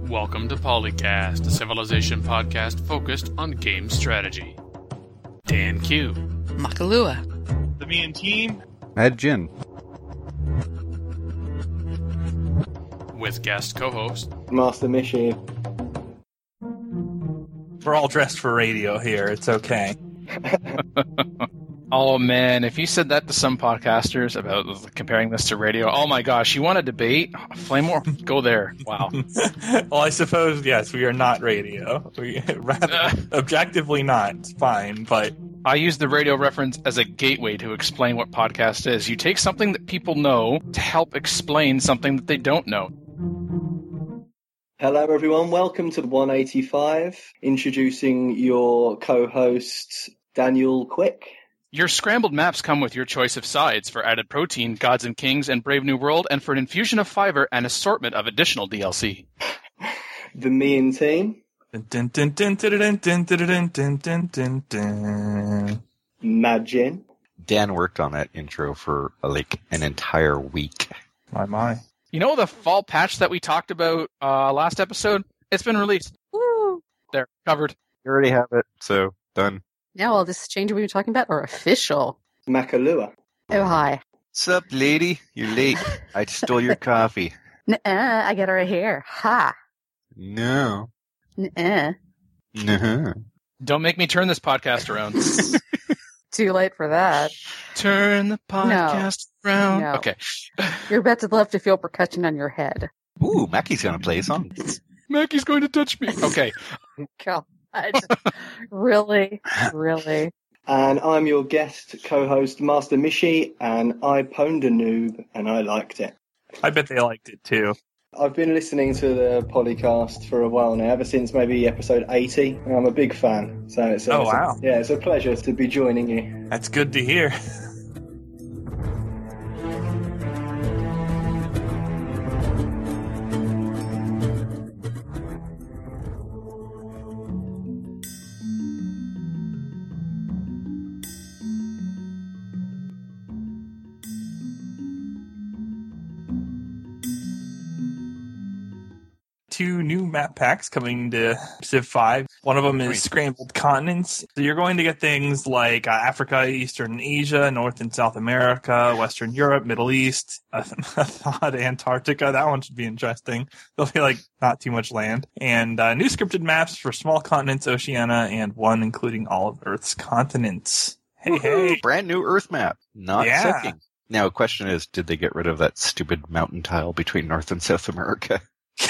Welcome to Polycast, a Civilization podcast focused on game strategy. Dan Q. Makalua. The Mean Team. Mad Jin. With guest co-host Master Mishi. We're all dressed for radio here. It's okay. Oh man, if you said that to some podcasters about comparing this to radio, oh my gosh, you want a debate? Flame War? Go there. Wow. Well, I suppose, yes, we are not radio. We rather objectively not. It's fine, but I use the radio reference as a gateway to explain what podcast is. You take something that people know to help explain something that they don't know. Hello everyone, welcome to the 185. Introducing your co-host, Daniel Quick. Your scrambled maps come with your choice of sides for added protein, Gods and Kings, and Brave New World, and for an infusion of fiber and assortment of additional DLC. The Mean Team. Mad Jin. Dan worked on that intro for like an entire week. My. You know the fall patch that we talked about last episode? It's been released. Woo! There, covered. You already have it, so done. Yeah, well, this change we were talking about are official. Makalua. Oh, hi. What's up, lady? You're late. I stole your coffee. Nuh-uh, I got it right here. Ha. No. Nuh-uh. No. Don't make me turn this podcast around. Too late for that. Turn the podcast around. No. Okay. You're about to love to feel percussion on your head. Ooh, Mackie's gonna play a song. Mackie's going to touch me. Okay. God. Really? Really? And I'm your guest co-host, Master Mishi, and I pwned a noob, and I liked it. I bet they liked it too. I've been listening to the Polycast for a while now, ever since maybe episode 80, and I'm a big fan. So it's a pleasure to be joining you. That's good to hear. Two new map packs coming to Civ 5. One of them is Scrambled Continents. So you're going to get things like Africa, Eastern Asia, North and South America, Western Europe, Middle East, Antarctica. That one should be interesting. There'll be not too much land. And new scripted maps for small continents, Oceania, and one including all of Earth's continents. Hey. Brand new Earth map. Not sucking. Now, the question is, did they get rid of that stupid mountain tile between North and South America?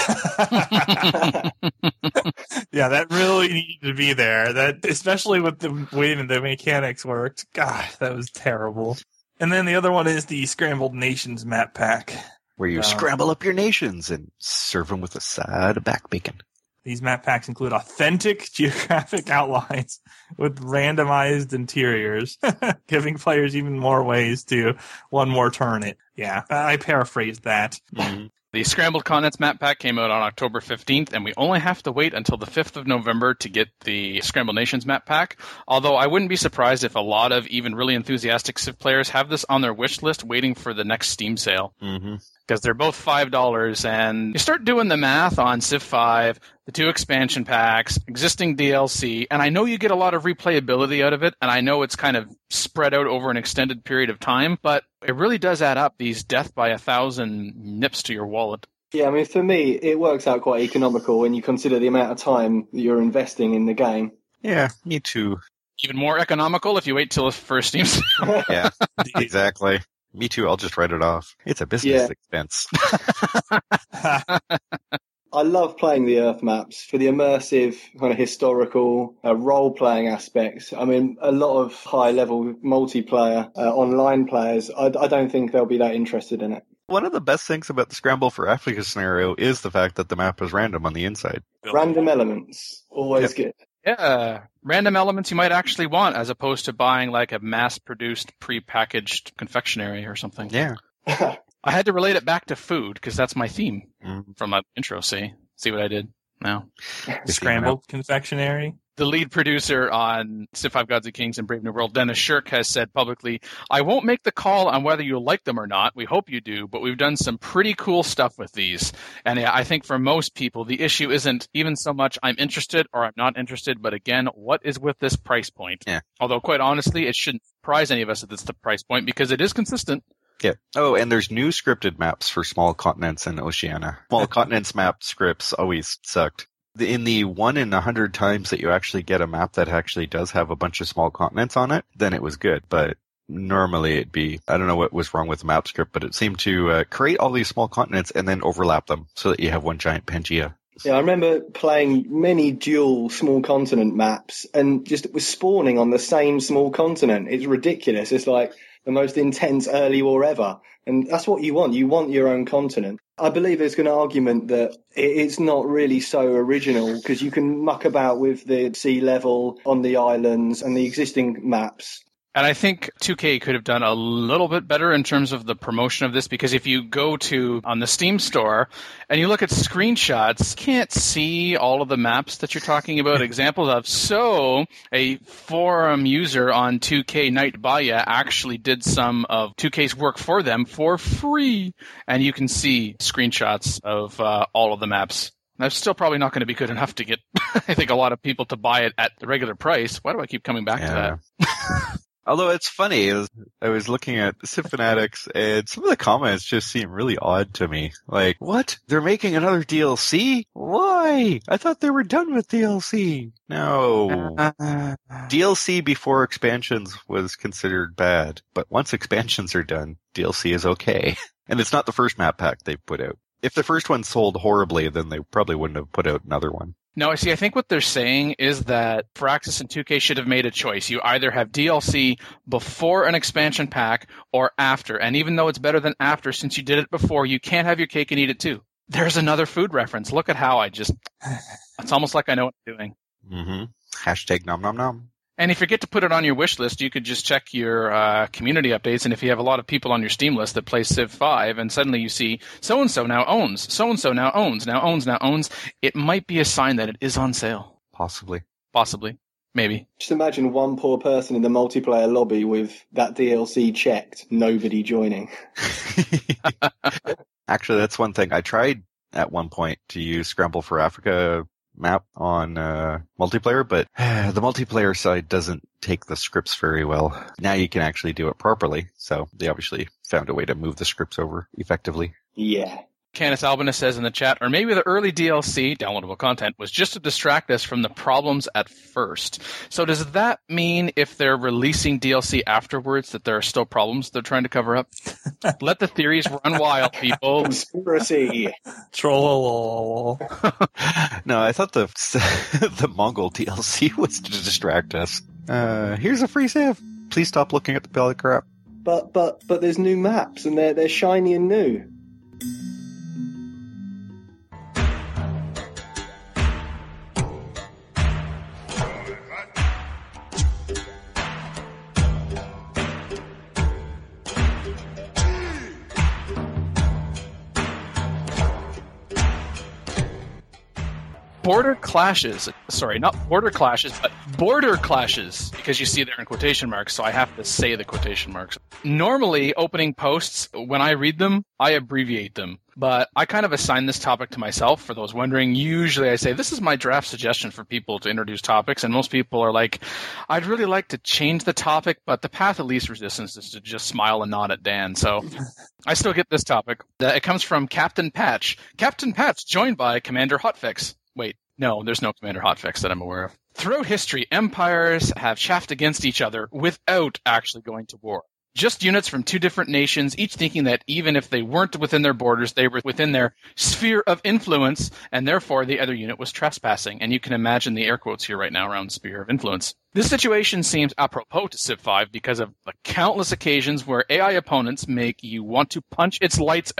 Yeah, that really needed to be there. That, especially with the way the mechanics worked. God, that was terrible. And then the other one is the Scrambled Nations map pack, where you scramble up your nations and serve them with a side of back bacon. These map packs include authentic geographic outlines with randomized interiors, giving players even more ways to one more turn it. Yeah, I paraphrased that. Mm-hmm. The Scrambled Continents map pack came out on October 15th, and we only have to wait until the 5th of November to get the Scrambled Nations map pack, although I wouldn't be surprised if a lot of even really enthusiastic Civ players have this on their wish list waiting for the next Steam sale. Mm-hmm. Because they're both $5, and you start doing the math on Civ 5, the two expansion packs, existing DLC, and I know you get a lot of replayability out of it, and I know it's kind of spread out over an extended period of time, but it really does add up, these death by 1,000 nips to your wallet. Yeah, I mean, for me, it works out quite economical when you consider the amount of time that you're investing in the game. Yeah, me too. Even more economical if you wait till the first Steam sale. Yeah, exactly. Me too, I'll just write it off. It's a business expense. I love playing the Earth maps for the immersive, kind of historical, role-playing aspects. I mean, a lot of high-level multiplayer online players, I don't think they'll be that interested in it. One of the best things about the Scramble for Africa scenario is the fact that the map is random on the inside. Random elements, always good. Yeah, random elements you might actually want as opposed to buying like a mass-produced, pre-packaged confectionery or something. Yeah. I had to relate it back to food because that's my theme from my intro. See what I did? No. Scrambled confectionery. The lead producer on Civ 5 Gods and Kings and Brave New World, Dennis Shirk, has said publicly, I won't make the call on whether you like them or not. We hope you do, but we've done some pretty cool stuff with these. And I think for most people, the issue isn't even so much I'm interested or I'm not interested, but again, what is with this price point? Yeah. Although, quite honestly, it shouldn't surprise any of us that it's the price point because it is consistent. Yeah. Oh, and there's new scripted maps for small continents and Oceania. Small continents map scripts always sucked. In the 1 in 100 times that you actually get a map that actually does have a bunch of small continents on it, then it was good. But normally it'd be, I don't know what was wrong with the map script, but it seemed to create all these small continents and then overlap them so that you have one giant Pangea. Yeah, I remember playing many dual small continent maps and just it was spawning on the same small continent. It's ridiculous. It's like the most intense early war ever. And that's what you want. You want your own continent. I believe there's an argument that it's not really so original because you can muck about with the sea level on the islands and the existing maps. And I think 2K could have done a little bit better in terms of the promotion of this, because if you go to on the Steam store and you look at screenshots, you can't see all of the maps that you're talking about examples of. So a forum user on 2K Night Baya actually did some of 2K's work for them for free. And you can see screenshots of all of the maps. That's still probably not going to be good enough to get, I think, a lot of people to buy it at the regular price. Why do I keep coming back to that? Although it's funny, I was looking at Civ Fanatics and some of the comments just seem really odd to me. Like, what? They're making another DLC? Why? I thought they were done with DLC. No. DLC before expansions was considered bad, but once expansions are done, DLC is okay. And it's not the first map pack they've put out. If the first one sold horribly, then they probably wouldn't have put out another one. No, see, I think what they're saying is that Firaxis and 2K should have made a choice. You either have DLC before an expansion pack or after. And even though it's better than after, since you did it before, you can't have your cake and eat it too. There's another food reference. Look at how it's almost like I know what I'm doing. Mm-hmm. Hashtag nom nom nom. And if you get to put it on your wish list, you could just check your community updates. And if you have a lot of people on your Steam list that play Civ 5 and suddenly you see so-and-so now owns, so-and-so now owns, it might be a sign that it is on sale. Possibly. Maybe. Just imagine one poor person in the multiplayer lobby with that DLC checked, nobody joining. Actually, that's one thing. I tried at one point to use Scramble for Africa map on multiplayer, but the multiplayer side doesn't take the scripts very well. Now you can actually do it properly, so they obviously found a way to move the scripts over effectively. Yeah. Canis Albinus says in the chat, or maybe the early DLC, downloadable content, was just to distract us from the problems at first. So does that mean if they're releasing DLC afterwards that there are still problems they're trying to cover up? Let the theories run wild, people. Conspiracy. Troll. No, I thought the Mongol DLC was to distract us. Here's a free save. Please stop looking at the pile of crap. But there's new maps and they're shiny and new. Border clashes, but border clashes, because you see there in quotation marks, so I have to say the quotation marks. Normally, opening posts, when I read them, I abbreviate them, but I kind of assign this topic to myself. For those wondering, usually I say, this is my draft suggestion for people to introduce topics, and most people are like, I'd really like to change the topic, but the path of least resistance is to just smile and nod at Dan, so I still get this topic. It comes from Captain Patch. Captain Patch, joined by Commander Hotfix. Wait, no, there's no Commander Hotfix that I'm aware of. Throughout history, empires have chaffed against each other without actually going to war. Just units from two different nations, each thinking that even if they weren't within their borders, they were within their sphere of influence, and therefore the other unit was trespassing. And you can imagine the air quotes here right now around sphere of influence. This situation seems apropos to Civ 5 because of the countless occasions where AI opponents make you want to punch its lights out.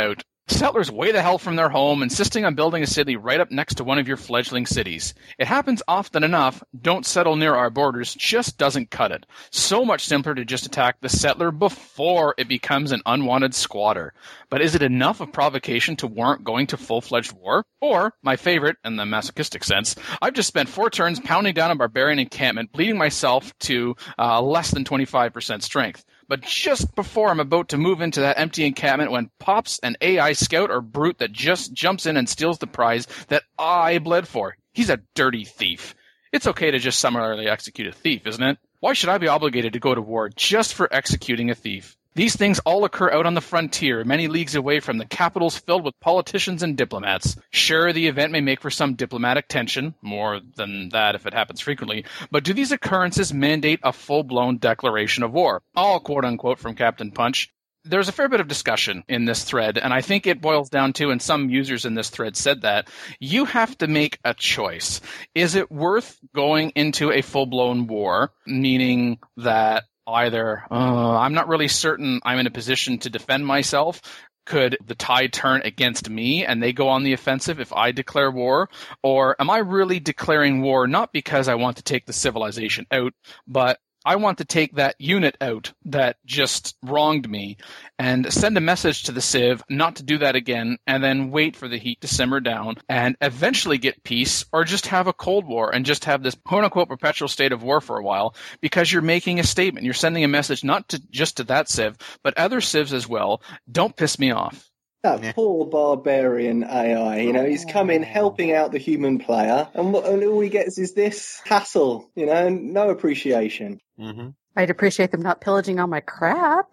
Settlers way the hell from their home, insisting on building a city right up next to one of your fledgling cities. It happens often enough. Don't settle near our borders just doesn't cut it. So much simpler to just attack the settler before it becomes an unwanted squatter. But is it enough of provocation to warrant going to full-fledged war? Or, my favorite, in the masochistic sense, I've just spent 4 turns pounding down a barbarian encampment, bleeding myself to less than 25% strength. But just before I'm about to move into that empty encampment, when pops an AI scout or brute that just jumps in and steals the prize that I bled for. He's a dirty thief. It's okay to just summarily execute a thief, isn't it? Why should I be obligated to go to war just for executing a thief? These things all occur out on the frontier, many leagues away from the capitals filled with politicians and diplomats. Sure, the event may make for some diplomatic tension, more than that if it happens frequently, but do these occurrences mandate a full-blown declaration of war? All quote-unquote from Captain Punch. There's a fair bit of discussion in this thread, and I think it boils down to, and some users in this thread said that, you have to make a choice. Is it worth going into a full-blown war, meaning that either, I'm not really certain I'm in a position to defend myself. Could the tide turn against me and they go on the offensive if I declare war? Or am I really declaring war not because I want to take the civilization out, but I want to take that unit out that just wronged me and send a message to the Civ not to do that again, and then wait for the heat to simmer down and eventually get peace, or just have a Cold War and just have this quote-unquote perpetual state of war for a while, because you're making a statement. You're sending a message not to just to that Civ, but other Civs as well. Don't piss me off. That poor barbarian AI, he's come in helping out the human player, and all he gets is this hassle, no appreciation. Mm-hmm. I'd appreciate them not pillaging all my crap.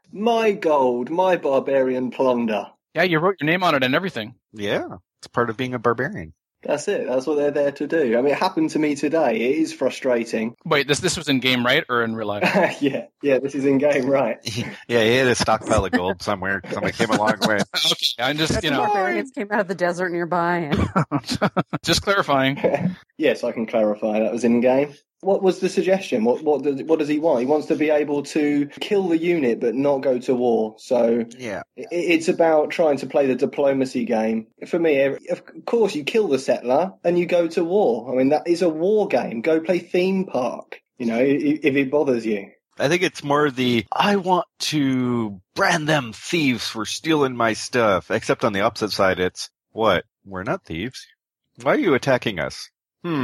My gold, my barbarian plunder. Yeah, you wrote your name on it and everything. Yeah, it's part of being a barbarian. That's it. That's what they're there to do. I mean, it happened to me today. It is frustrating. Wait, this was in game, right, or in real life? Yeah, this is in game, right? Yeah, he had a stockpile of gold somewhere. Somebody came along and went, Okay, I'm just, Barbarians came out of the desert nearby. And just clarifying. Yes, I can clarify. That was in game. What was the suggestion? What does he want? He wants to be able to kill the unit but not go to war. So yeah, it's about trying to play the diplomacy game. For me, of course, you kill the settler and you go to war. I mean, that is a war game. Go play Theme Park, if it bothers you. I think it's more I want to brand them thieves for stealing my stuff. Except on the opposite side, it's, what? We're not thieves. Why are you attacking us?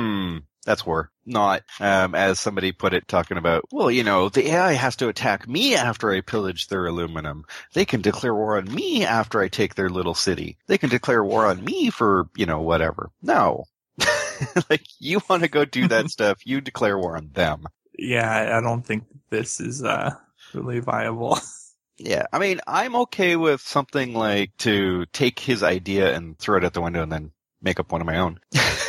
That's war. Not, as somebody put it, talking about, well, the AI has to attack me after I pillage their aluminum. They can declare war on me after I take their little city. They can declare war on me for, whatever. No. You want to go do that stuff, you declare war on them. Yeah, I don't think this is really viable. Yeah, I mean, I'm okay with something like to take his idea and throw it out the window and then make up one of my own.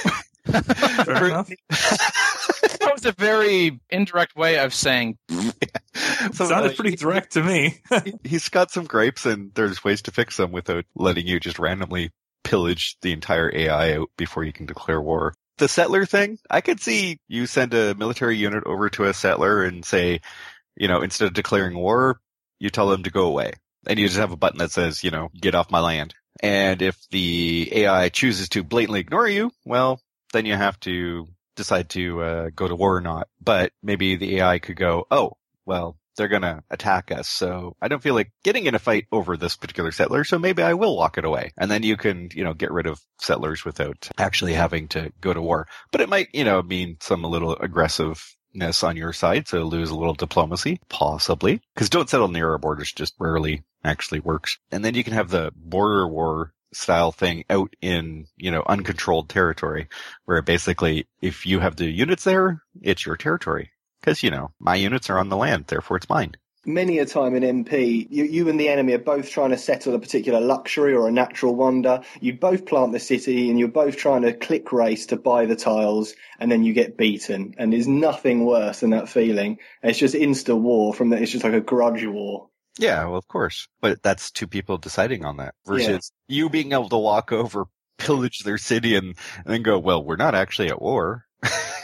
Fair enough. That was a very indirect way of saying. Sounded pretty direct to me. He's got some gripes, and there's ways to fix them without letting you just randomly pillage the entire AI out before you can declare war. The settler thing, I could see you send a military unit over to a settler and say, instead of declaring war, you tell them to go away. And you just have a button that says, get off my land. And if the AI chooses to blatantly ignore you, well, then you have to decide to go to war or not. But maybe the AI could go, oh, well, they're going to attack us, so I don't feel like getting in a fight over this particular settler, so maybe I will walk it away. And then you can, get rid of settlers without actually having to go to war. But it might, mean some a little aggressiveness on your side, so lose a little diplomacy, possibly. Because don't settle near our borders just rarely actually works. And then you can have the border war style thing out in, uncontrolled territory, where basically if you have the units there, it's your territory. Because, my units are on the land, therefore it's mine. Many a time in MP, you and the enemy are both trying to settle a particular luxury or a natural wonder. You both plant the city and you're both trying to click race to buy the tiles, and then you get beaten. And there's nothing worse than that feeling. It's just insta war from that. It's just like a grudge war. Yeah, well, of course. But that's two people deciding on that versus you being able to walk over, pillage their city and then go, well, we're not actually at war.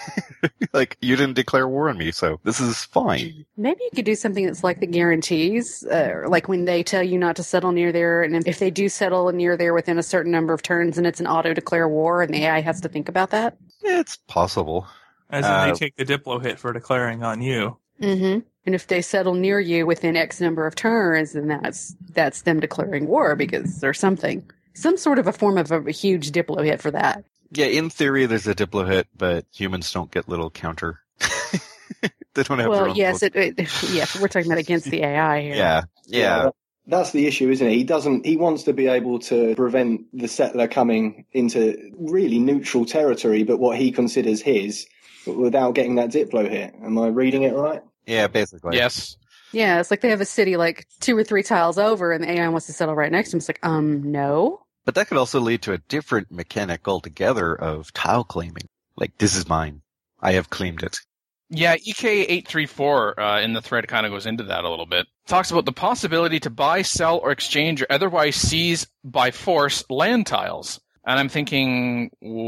Like, you didn't declare war on me, so this is fine. Maybe you could do something that's like the guarantees, like when they tell you not to settle near there, and if they do settle near there within a certain number of turns, and it's an auto-declare war, and the AI has to think about that. Yeah, it's possible. As in they take the Diplo hit for declaring on you. Mm-hmm. And if they settle near you within X number of turns, then that's them declaring war because there's some sort of a form of a huge Diplo hit for that. Yeah, in theory, there's a Diplo hit, but humans don't get little counter. They don't have their Well, own yes, little- we're talking about against the AI here. Yeah. That's the issue, isn't it? He wants to be able to prevent the settler coming into really neutral territory, but what he considers his, without getting that Diplo hit. Am I reading it right? Yeah, basically. Yes. Yeah, it's like they have a city like 2 or 3 tiles over, and the AI wants to settle right next to him. It's like, no. But that could also lead to a different mechanic altogether of tile claiming. Like, this is mine. I have claimed it. Yeah, EK834 in the thread kind of goes into that a little bit. Talks about the possibility to buy, sell, or exchange or otherwise seize by force land tiles. And I'm thinking,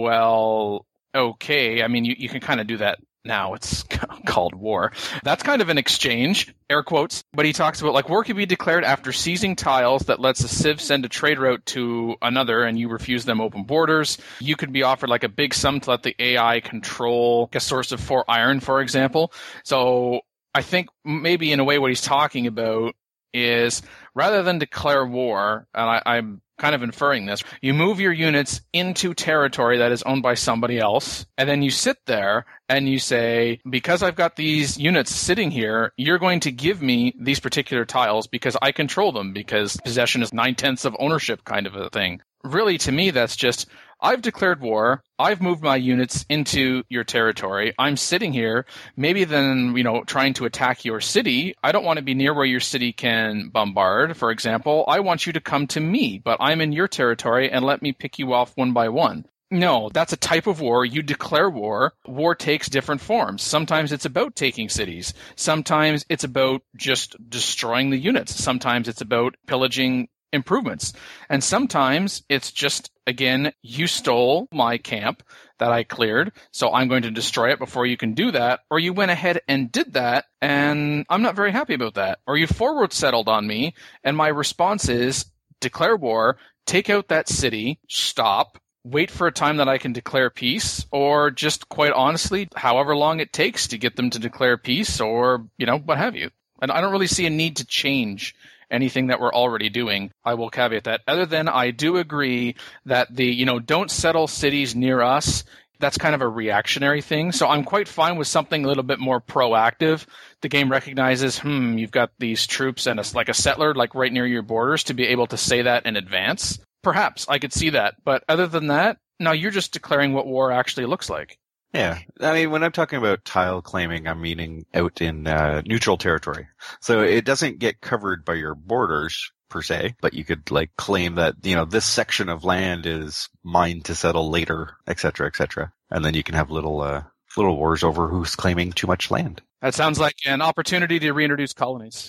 well, okay. I mean, you can kind of do that now. It's called war. That's kind of an exchange, air quotes. But he talks about, like, war can be declared after seizing tiles that lets a civ send a trade route to another and you refuse them open borders. You could be offered, like, a big sum to let the AI control a source of 4 iron, for example. So I think maybe in a way what he's talking about is rather than declare war, and I'm kind of inferring this, you move your units into territory that is owned by somebody else, and then you sit there and you say, because I've got these units sitting here, you're going to give me these particular tiles because I control them, because possession is 9/10 of ownership kind of a thing. Really, to me, that's just, I've declared war, I've moved my units into your territory, I'm sitting here, maybe then, trying to attack your city. I don't want to be near where your city can bombard, for example. I want you to come to me, but I'm in your territory and let me pick you off one by one. No, that's a type of war. You declare war. War takes different forms. Sometimes it's about taking cities. Sometimes it's about just destroying the units. Sometimes it's about pillaging improvements. And sometimes it's just, again, you stole my camp that I cleared, so I'm going to destroy it before you can do that. Or you went ahead and did that, and I'm not very happy about that. Or you forward settled on me, and my response is declare war, take out that city, stop, wait for a time that I can declare peace, or just quite honestly, however long it takes to get them to declare peace, or, what have you. And I don't really see a need to change anything that we're already doing. I will caveat that. Other than I do agree that the, don't settle cities near us, that's kind of a reactionary thing. So I'm quite fine with something a little bit more proactive. The game recognizes, you've got these troops and like a settler like right near your borders, to be able to say that in advance. Perhaps I could see that. But other than that, no, you're just declaring what war actually looks like. Yeah. I mean, when I'm talking about tile claiming, I'm meaning out in neutral territory. So it doesn't get covered by your borders per se, but you could claim that, this section of land is mine to settle later, et cetera, et cetera. And then you can have little wars over who's claiming too much land. That sounds like an opportunity to reintroduce colonies.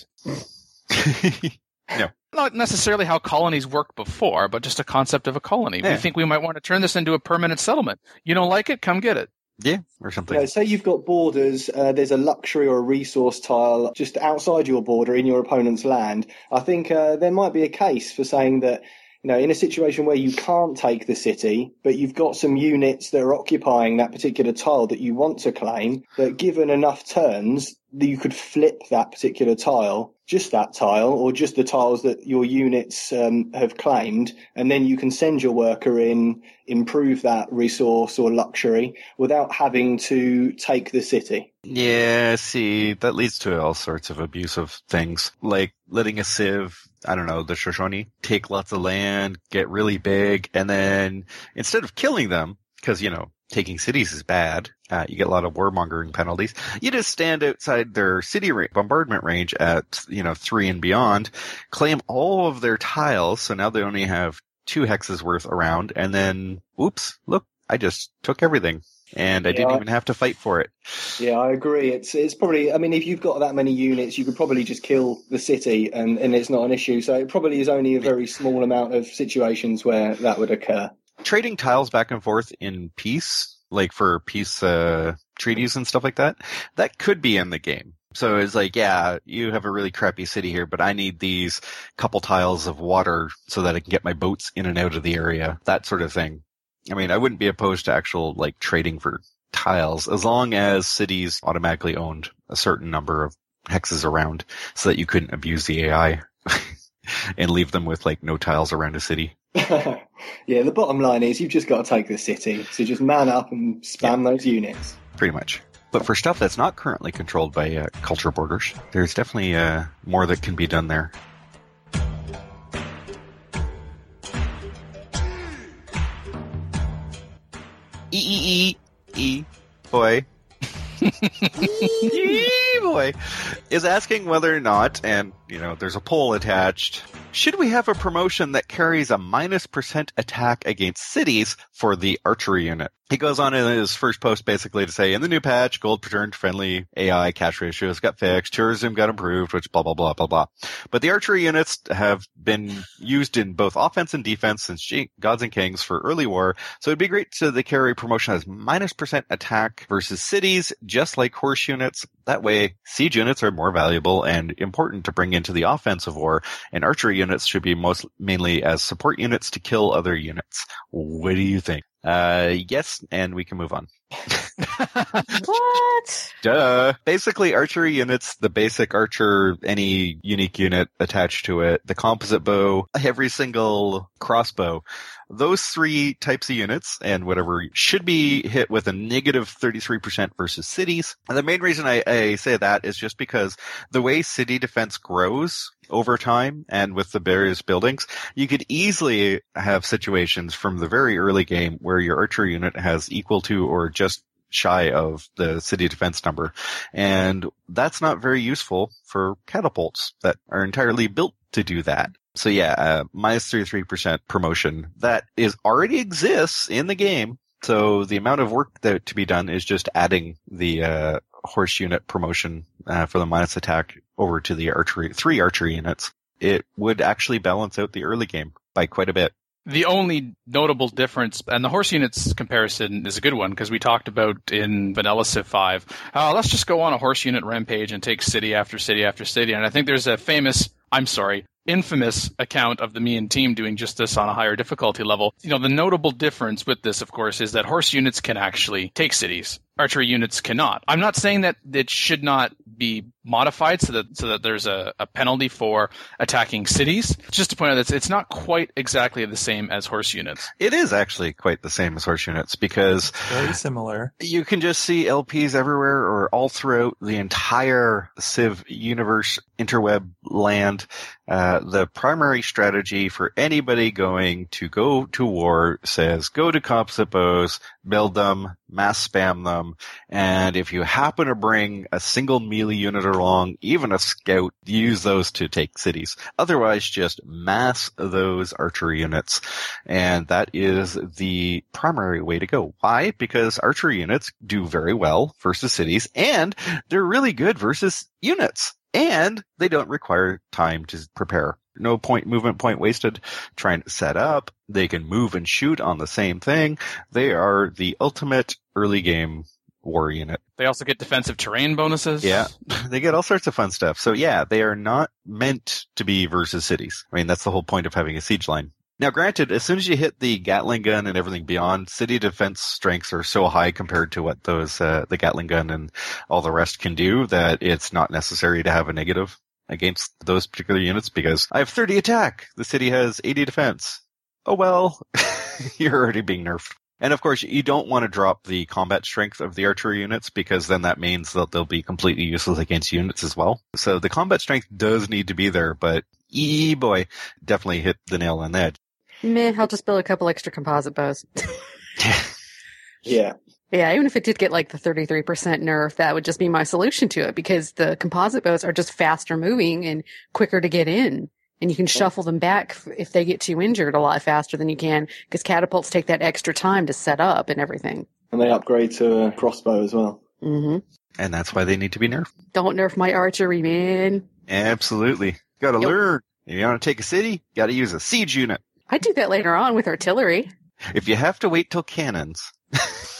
No. Not necessarily how colonies worked before, but just a concept of a colony. Yeah. We think we might want to turn this into a permanent settlement. You don't like it? Come get it. Yeah, or something. Yeah, say you've got borders, there's a luxury or a resource tile just outside your border in your opponent's land. I think there might be a case for saying that, in a situation where you can't take the city, but you've got some units that are occupying that particular tile that you want to claim, that given enough turns, that you could flip that particular tile, just that tile, or just the tiles that your units have claimed, and then you can send your worker in, improve that resource or luxury without having to take the city. Yeah, see, that leads to all sorts of abusive things, like letting a civ, I don't know, the Shoshone, take lots of land, get really big, and then instead of killing them, because, taking cities is bad, you get a lot of warmongering penalties, you just stand outside their city bombardment range at, 3 and beyond, claim all of their tiles, so now they only have 2 hexes worth around, and then, oops, look, I just took everything. And I didn't even have to fight for it. Yeah, I agree. It's probably, if you've got that many units, you could probably just kill the city and it's not an issue. So it probably is only a very small amount of situations where that would occur. Trading tiles back and forth in peace, like for peace treaties and stuff like that. That could be in the game. So it's like, yeah, you have a really crappy city here, but I need these couple tiles of water so that I can get my boats in and out of the area, that sort of thing. I mean, I wouldn't be opposed to actual like trading for tiles as long as cities automatically owned a certain number of hexes around so that you couldn't abuse the AI and leave them with like no tiles around a city. Yeah, the bottom line is you've just got to take the city. So just man up and spam those units. Pretty much. But for stuff that's not currently controlled by culture borders, there's definitely more that can be done there. Boy. Boy is asking whether or not, and there's a poll attached, should we have a promotion that carries a -% attack against cities for the archery unit? He goes on in his first post basically to say, in the new patch, gold per turn friendly AI cash ratios got fixed, tourism got improved, which blah, blah, blah, blah, blah. But the archery units have been used in both offense and defense since Gods and Kings for early war, so it'd be great to the carry promotion as -% attack versus cities, just like horse units. That way, siege units are more valuable and important to bring into the offensive war, and archery units should be mainly as support units to kill other units. What do you think? Yes, and we can move on. What? Duh. Basically, archery units, the basic archer, any unique unit attached to it, the composite bow, every single crossbow. Those 3 types of units and whatever should be hit with a -33% versus cities. And the main reason I say that is just because the way city defense grows over time and with the various buildings, you could easily have situations from the very early game where your archery unit has equal to or just shy of the city defense number. And that's not very useful for catapults that are entirely built to do that. So yeah, -33% promotion that already exists in the game. So the amount of work to be done is just adding the horse unit promotion for the minus attack over to the 3 archery units. It would actually balance out the early game by quite a bit. The only notable difference, and the horse units comparison is a good one because we talked about in Vanilla Civ 5, let's just go on a horse unit rampage and take city after city after city. And I think there's a infamous account of the me and team doing just this on a higher difficulty level. The notable difference with this, of course, is that horse units can actually take cities. Archery units cannot. I'm not saying that it should not be modified so that there's a penalty for attacking cities. Just to point out that it's not quite exactly the same as horse units. It is actually quite the same as horse units because very similar. You can just see LPs everywhere or all throughout the entire Civ universe, interweb land. The primary strategy for anybody going to go to war says go to composite bows, build them, mass spam them, and if you happen to bring a single melee unit along, even a scout, use those to take cities. Otherwise, just mass those archery units, and that is the primary way to go. Why? Because archery units do very well versus cities, and they're really good versus units. And they don't require time to prepare. No movement point wasted trying to set up. They can move and shoot on the same thing. They are the ultimate early game war unit. They also get defensive terrain bonuses. Yeah, they get all sorts of fun stuff. So yeah, they are not meant to be versus cities. I mean, that's the whole point of having a siege line. Now, granted, as soon as you hit the Gatling gun and everything beyond, city defense strengths are so high compared to what those the Gatling gun and all the rest can do that it's not necessary to have a negative against those particular units because I have 30 attack. The city has 80 defense. Oh well, you're already being nerfed. And of course, you don't want to drop the combat strength of the archery units because then that means that they'll be completely useless against units as well. So the combat strength does need to be there, but boy, definitely hit the nail on the head. Meh, I'll just build a couple extra composite bows. Yeah. Yeah, even if it did get like the 33% nerf, that would just be my solution to it because the composite bows are just faster moving and quicker to get in. And you can shuffle them back if they get too injured a lot faster than you can because catapults take that extra time to set up and everything. And they upgrade to a crossbow as well. Mm-hmm. And that's why they need to be nerfed. Don't nerf my archery, man. Absolutely. Gotta learn. If you want to take a city, gotta use a siege unit. I do that later on with artillery. If you have to wait till cannons,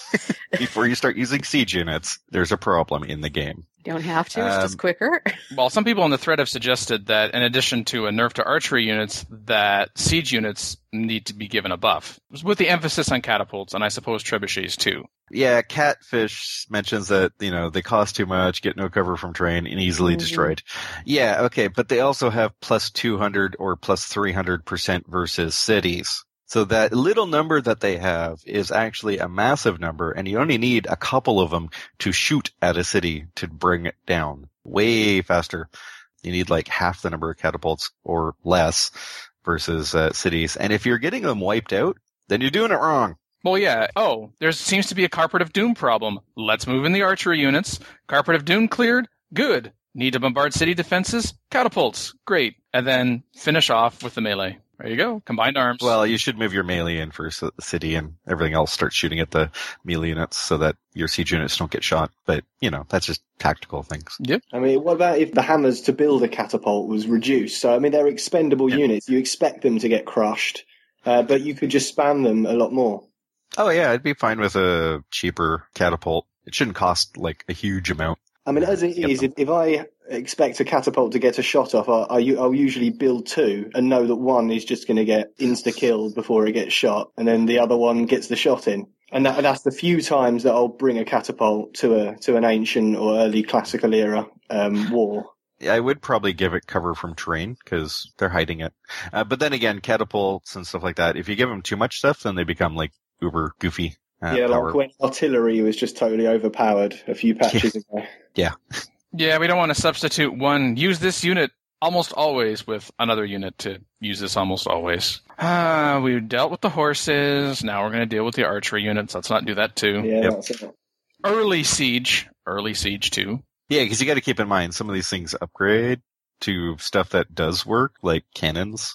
before you start using siege units, there's a problem in the game. You don't have to. It's just quicker. Well, some people on the thread have suggested that in addition to a nerf to archery units, that siege units need to be given a buff, with the emphasis on catapults and I suppose trebuchets too. Yeah, Catfish mentions that, they cost too much, get no cover from terrain, and easily destroyed. Yeah, okay, but they also have plus 200 or plus 300% versus cities. So that little number that they have is actually a massive number, and you only need a couple of them to shoot at a city to bring it down way faster. You need like half the number of catapults or less versus cities. And if you're getting them wiped out, then you're doing it wrong. Well, yeah. Oh, there seems to be a Carpet of Doom problem. Let's move in the archery units. Carpet of Doom cleared? Good. Need to bombard city defenses? Catapults. Great. And then finish off with the melee. There you go. Combined arms. Well, you should move your melee in for the city and everything else start shooting at the melee units so that your siege units don't get shot. But, that's just tactical things. Yep. I mean, what about if the hammers to build a catapult was reduced? So, I mean, they're expendable units. You expect them to get crushed, but you could just spam them a lot more. Oh, yeah. I'd be fine with a cheaper catapult. It shouldn't cost, like, a huge amount. I mean, as it is, if I expect a catapult to get a shot off, I'll usually build two and know that one is just going to get insta-killed before it gets shot, and then the other one gets the shot in. And that's the few times that I'll bring a catapult to an ancient or early classical era war. Yeah, I would probably give it cover from terrain because they're hiding it. But then again, catapults and stuff like that, if you give them too much stuff, then they become like uber goofy. Like when artillery was just totally overpowered a few patches ago. Yeah. Yeah, we don't want to substitute use this unit almost always with another unit to use this almost always. We dealt with the horses. Now we're going to deal with the archery units. Let's not do that too. Yeah, that's it. Early siege too. Yeah, because you got to keep in mind some of these things upgrade to stuff that does work, like cannons.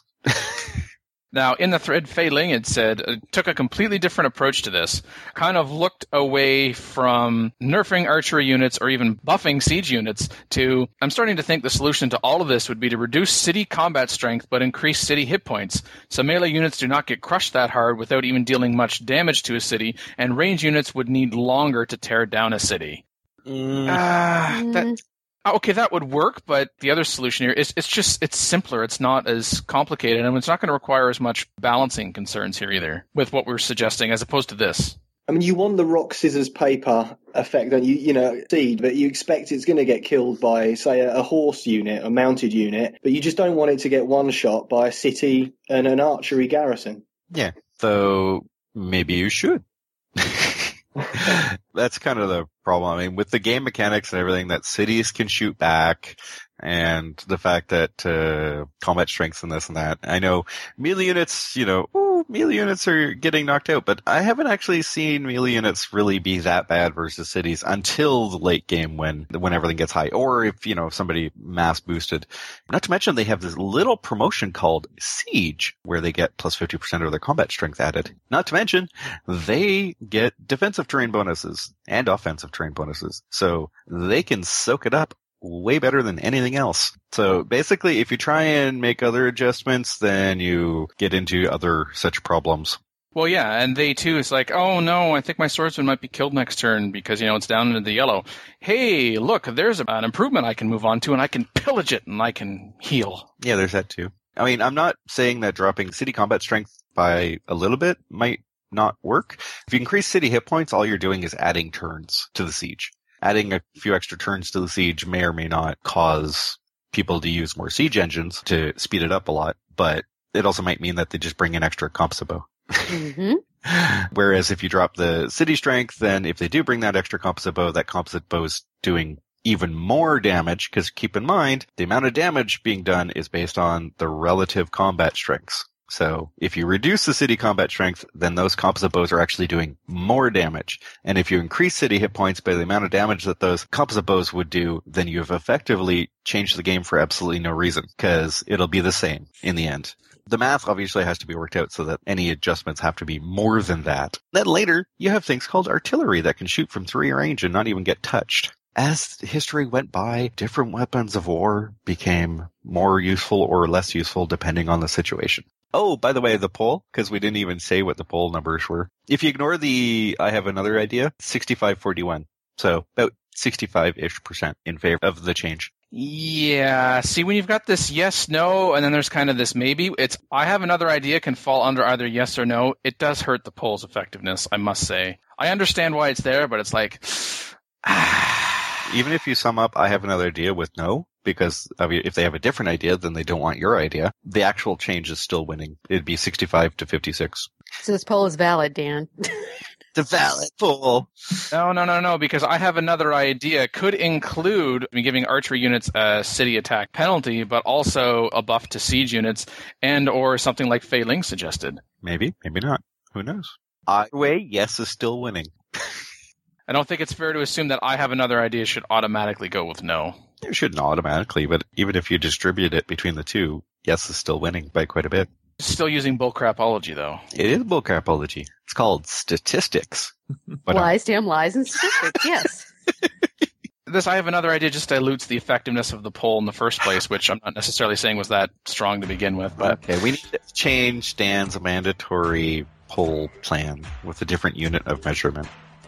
Now, in the thread, Fei Ling had said, took a completely different approach to this. Kind of looked away from nerfing archery units or even buffing siege units to, I'm starting to think the solution to all of this would be to reduce city combat strength but increase city hit points. So melee units do not get crushed that hard without even dealing much damage to a city, and range units would need longer to tear down a city. Okay, that would work, but the other solution here is it's simpler. It's not as complicated, and it's not going to require as much balancing concerns here either with what we're suggesting as opposed to this. I mean, you want the rock, scissors, paper effect, and seed, but you expect it's going to get killed by, say, a horse unit, a mounted unit, but you just don't want it to get one shot by a city and an archery garrison. Yeah, so maybe you should. That's kind of the problem. I mean, with the game mechanics and everything, that cities can shoot back, and the fact that combat strengths and this and that. I know melee units, melee units are getting knocked out, but I haven't actually seen melee units really be that bad versus cities until the late game when everything gets high, or if somebody mass boosted. Not to mention they have this little promotion called Siege where they get plus 50% of their combat strength added. Not to mention they get defensive terrain bonuses and offensive terrain bonuses, so they can soak it up way better than anything else. So basically, if you try and make other adjustments, then you get into other such problems. Well, yeah, and they too, it's like, oh no, I think my swordsman might be killed next turn because, it's down into the yellow. Hey, look, there's an improvement I can move on to, and I can pillage it, and I can heal. Yeah, there's that too. I mean, I'm not saying that dropping city combat strength by a little bit might not work. If you increase city hit points, all you're doing is adding turns to the siege. Adding a few extra turns to the siege may or may not cause people to use more siege engines to speed it up a lot, but it also might mean that they just bring an extra composite bow. Mm-hmm. Whereas if you drop the city strength, then if they do bring that extra composite bow, that composite bow is doing even more damage, because keep in mind, the amount of damage being done is based on the relative combat strengths. So if you reduce the city combat strength, then those composite bows are actually doing more damage. And if you increase city hit points by the amount of damage that those composite bows would do, then you've effectively changed the game for absolutely no reason, because it'll be the same in the end. The math obviously has to be worked out so that any adjustments have to be more than that. Then later, you have things called artillery that can shoot from 3 range and not even get touched. As history went by, different weapons of war became more useful or less useful depending on the situation. Oh, by the way, the poll, because we didn't even say what the poll numbers were. If you ignore I have another idea, 65-41. So about 65-ish% in favor of the change. Yeah. See, when you've got this yes, no, and then there's kind of this maybe, it's I have another idea can fall under either yes or no. It does hurt the poll's effectiveness, I must say. I understand why it's there, but it's like... Even if you sum up I have another idea with no, because if they have a different idea, then they don't want your idea, the actual change is still winning. It'd be 65-56. So this poll is valid, Dan. The valid poll. No, because I have another idea could include giving archery units a city attack penalty, but also a buff to siege units and or something like Fei Ling suggested. Maybe, maybe not. Who knows? Either way, yes is still winning. I don't think it's fair to assume that I have another idea should automatically go with no. It shouldn't automatically, but even if you distribute it between the two, yes is still winning by quite a bit. Still using bullcrapology, though. It is bullcrapology. It's called statistics. But Lies, damn lies, and statistics, yes. This I have another idea just dilutes the effectiveness of the poll in the first place, which I'm not necessarily saying was that strong to begin with. But okay, we need to change Dan's mandatory poll plan with a different unit of measurement.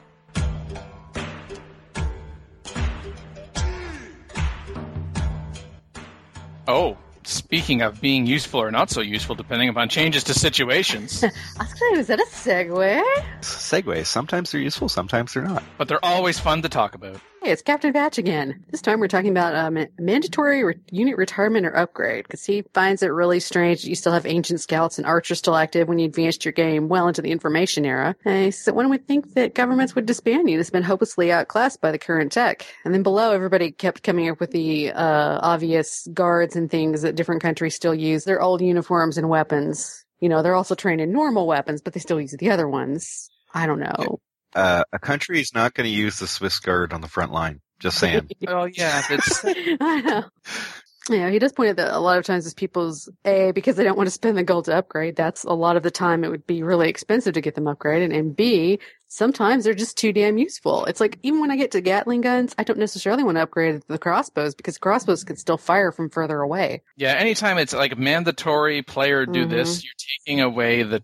Oh, speaking of being useful or not so useful, depending upon changes to situations. I was going to say, is that a segue? Segways. Sometimes they're useful, sometimes they're not. But they're always fun to talk about. Hey, it's Captain Batch again. This time we're talking about mandatory unit retirement or upgrade, because he finds it really strange that you still have ancient scouts and archers still active when you advanced your game well into the information era. So one would think that governments would disband you. It's been hopelessly outclassed by the current tech. And then below, everybody kept coming up with the obvious guards and things that different countries still use. Their old uniforms and weapons. You know, they're also trained in normal weapons, but they still use the other ones. I don't know. A country is not going to use the Swiss Guard on the front line. Just saying. Oh, yeah. I know. Yeah, he does point out that a lot of times it's people's because they don't want to spend the gold to upgrade. That's a lot of the time it would be really expensive to get them upgraded. And B, sometimes they're just too damn useful. It's like, even when I get to Gatling guns, I don't necessarily want to upgrade the crossbows because crossbows can still fire from further away. Yeah, anytime it's like mandatory player do this, you're taking away the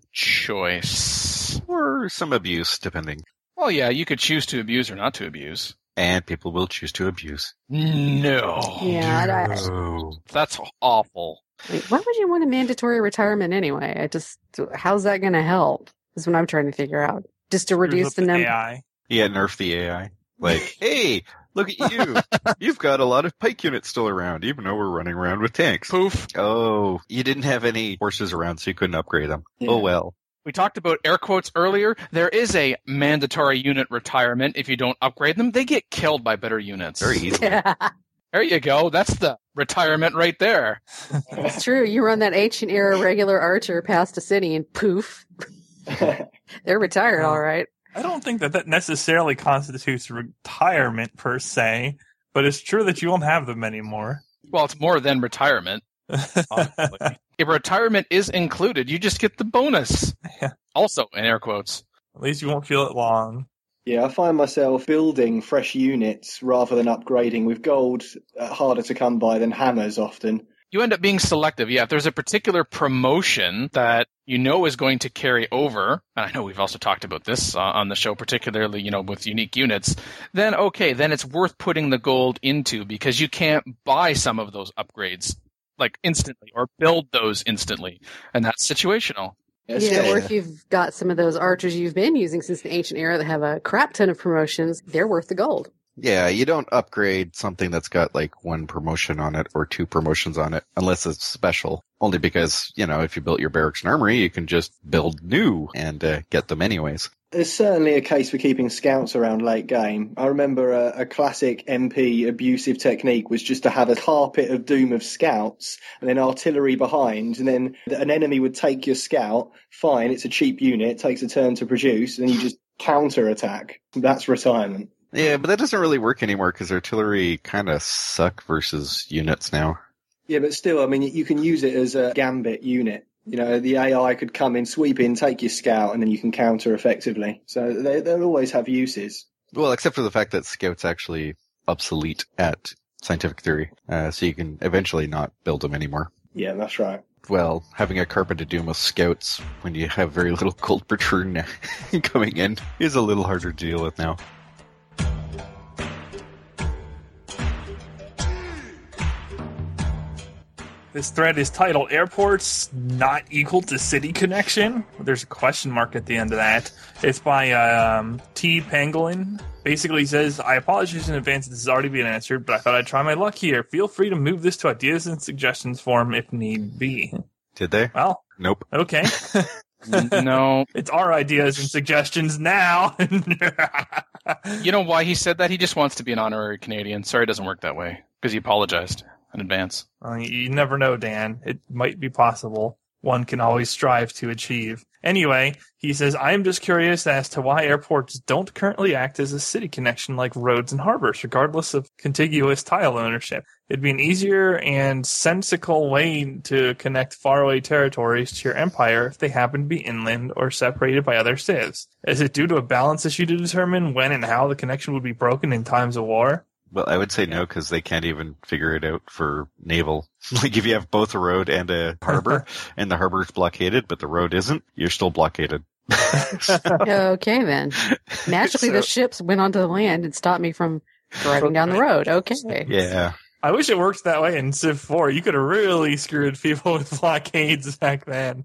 choice. Or some abuse, depending. Well, yeah, you could choose to abuse or not to abuse. And people will choose to abuse. No. Yeah, No. That's awful. Why would you want a mandatory retirement anyway? How's that going to help? Is what I'm trying to figure out. Just to reduce the number. AI. Yeah, nerf the AI. Like, hey, look at you. You've got a lot of pike units still around, even though we're running around with tanks. Poof. Oh, you didn't have any horses around, so you couldn't upgrade them. Yeah. Oh, well. We talked about air quotes earlier. There is a mandatory unit retirement. If you don't upgrade them, they get killed by better units. Very easily. There you go. That's the retirement right there. It's true. You run that ancient era regular archer past a city and poof. They're retired, all right. I don't think that necessarily constitutes retirement per se, but it's true that you won't have them anymore. Well, it's more than retirement. Honestly. If retirement is included, you just get the bonus. Yeah. Also, in air quotes. At least you won't feel it long. Yeah, I find myself building fresh units rather than upgrading with gold harder to come by than hammers often. You end up being selective. Yeah, if there's a particular promotion that you know is going to carry over, and I know we've also talked about this on the show, particularly, with unique units, then okay, then it's worth putting the gold into because you can't buy some of those upgrades like instantly or build those instantly, and that's situational. Yeah, or if you've got some of those archers you've been using since the ancient era that have a crap ton of promotions, they're worth the gold. Yeah, you don't upgrade something that's got like one promotion on it or two promotions on it unless it's special. Only because, if you built your barracks and armory, you can just build new and get them anyways. There's certainly a case for keeping scouts around late game. I remember a classic MP abusive technique was just to have a carpet of doom of scouts and then artillery behind, and then an enemy would take your scout. Fine, it's a cheap unit, takes a turn to produce, and you just counter-attack. That's retirement. Yeah, but that doesn't really work anymore because artillery kind of suck versus units now. Yeah, but still, I mean, you can use it as a gambit unit. The AI could come in, sweep in, take your scout, and then you can counter effectively. So they'll always have uses. Well, except for the fact that scouts actually obsolete at scientific theory, so you can eventually not build them anymore. Yeah, that's right. well, having a Carpe de Doom with scouts when you have very little gold per turn coming in is a little harder to deal with now. This thread is titled Airports Not Equal to City Connection. There's a question mark at the end of that. It's by T. Pangolin. Basically says, I apologize in advance if this has already been answered, but I thought I'd try my luck here. Feel free to move this to ideas and suggestions form if need be. Did they? Well, nope. Okay. No. It's our ideas and suggestions now. You know why he said that? He just wants to be an honorary Canadian. Sorry, it doesn't work that way. Because he apologized in advance. You never know, Dan. It might be possible. One can always strive to achieve. Anyway, he says, I am just curious as to why airports don't currently act as a city connection like roads and harbors, regardless of contiguous tile ownership. It'd be an easier and sensical way to connect faraway territories to your empire if they happen to be inland or separated by other civs. Is it due to a balance issue to determine when and how the connection would be broken in times of war? Well, I would say no, because they can't even figure it out for naval. Like, if you have both a road and a harbor, and the harbor's blockaded, but the road isn't, you're still blockaded. Okay, then. Magically, the ships went onto the land and stopped me from driving down the road. Okay. Yeah. I wish it worked that way in Civ 4. You could have really screwed people with blockades back then.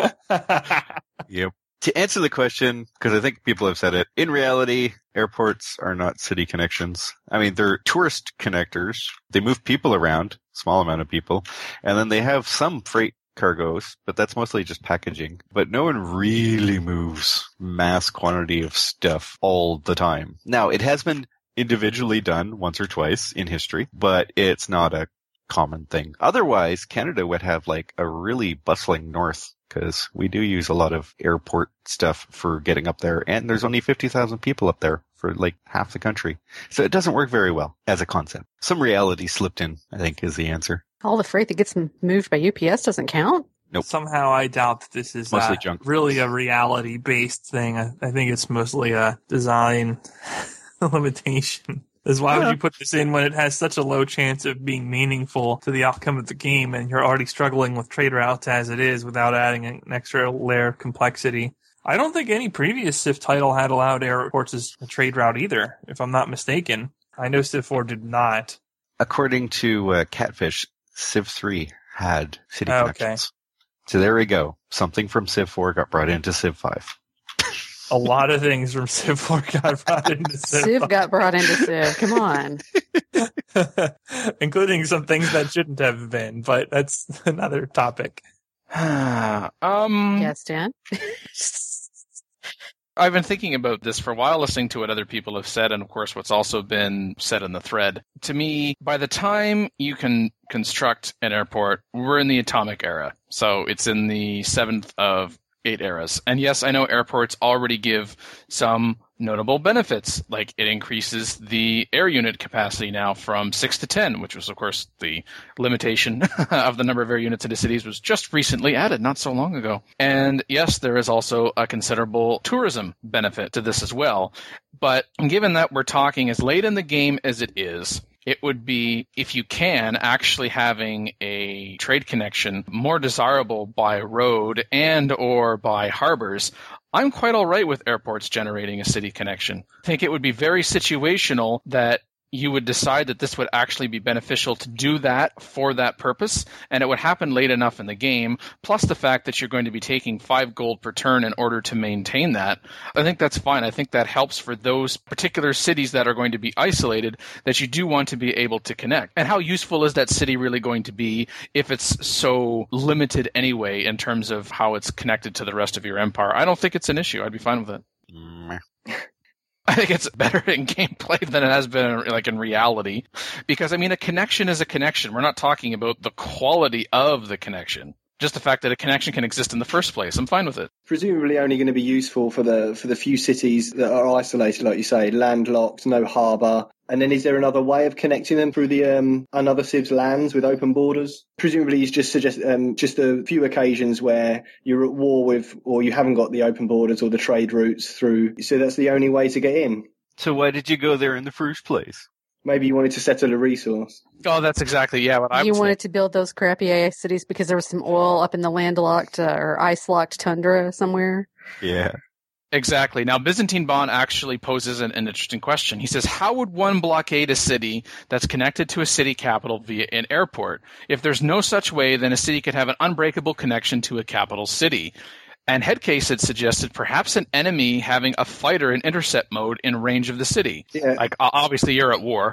Yep. To answer the question, because I think people have said it, in reality, airports are not city connections. I mean, they're tourist connectors. They move people around, small amount of people, and then they have some freight cargoes, but that's mostly just packaging. But no one really moves mass quantity of stuff all the time. Now, it has been individually done once or twice in history, but it's not a common thing. Otherwise, Canada would have like a really bustling north, because we do use a lot of airport stuff for getting up there, and there's only 50,000 people up there for like half the country. So it doesn't work very well as a concept. Some reality slipped in, I think, is the answer. All the freight that gets moved by UPS doesn't count? Nope. Somehow I doubt that this is mostly junk. Really a reality-based thing. I think it's mostly a design limitation. Is why would you put this in when it has such a low chance of being meaningful to the outcome of the game, and you're already struggling with trade routes as it is without adding an extra layer of complexity? I don't think any previous Civ title had allowed airports as a trade route either, if I'm not mistaken. I know Civ 4 did not. According to Catfish, Civ 3 had city connections. So there we go. Something from Civ 4 got brought into Civ 5. A lot of things from Civ 4 got brought into Civ 5. Civ got brought into Civ. Come on. Including some things that shouldn't have been, but that's another topic. Yes, Dan? I've been thinking about this for a while, listening to what other people have said, and of course what's also been said in the thread. To me, by the time you can construct an airport, we're in the atomic era. So it's in the 7th of 8 eras. And yes, I know airports already give some notable benefits, like it increases the air unit capacity now from 6 to 10, which was, of course, the limitation of the number of air units into cities was just recently added, not so long ago. And yes, there is also a considerable tourism benefit to this as well. But given that we're talking as late in the game as it is, it would be, if you can, actually having a trade connection more desirable by road and or by harbors. I'm quite all right with airports generating a city connection. I think it would be very situational that you would decide that this would actually be beneficial to do that for that purpose, and it would happen late enough in the game, plus the fact that you're going to be taking 5 gold per turn in order to maintain that. I think that's fine. I think that helps for those particular cities that are going to be isolated that you do want to be able to connect. And how useful is that city really going to be if it's so limited anyway in terms of how it's connected to the rest of your empire? I don't think it's an issue. I'd be fine with it. I think it's better in gameplay than it has been like in reality. Because, I mean, a connection is a connection. We're not talking about the quality of the connection. Just the fact that a connection can exist in the first place. I'm fine with it. Presumably only going to be useful for the few cities that are isolated, like you say, landlocked, no harbour. And then is there another way of connecting them through the another Civ's lands with open borders? Presumably he's just just a few occasions where you're at war with, or you haven't got the open borders or the trade routes through. So that's the only way to get in. So why did you go there in the first place? Maybe you wanted to settle a resource. Oh, that's exactly, what I You was wanted to build those crappy AI cities because there was some oil up in the landlocked or ice-locked tundra somewhere. Yeah. Exactly. Now, Byzantine Bond actually poses an interesting question. He says, how would one blockade a city that's connected to a city capital via an airport? If there's no such way, then a city could have an unbreakable connection to a capital city. And Headcase had suggested perhaps an enemy having a fighter in intercept mode in range of the city. Yeah. Like, obviously, you're at war.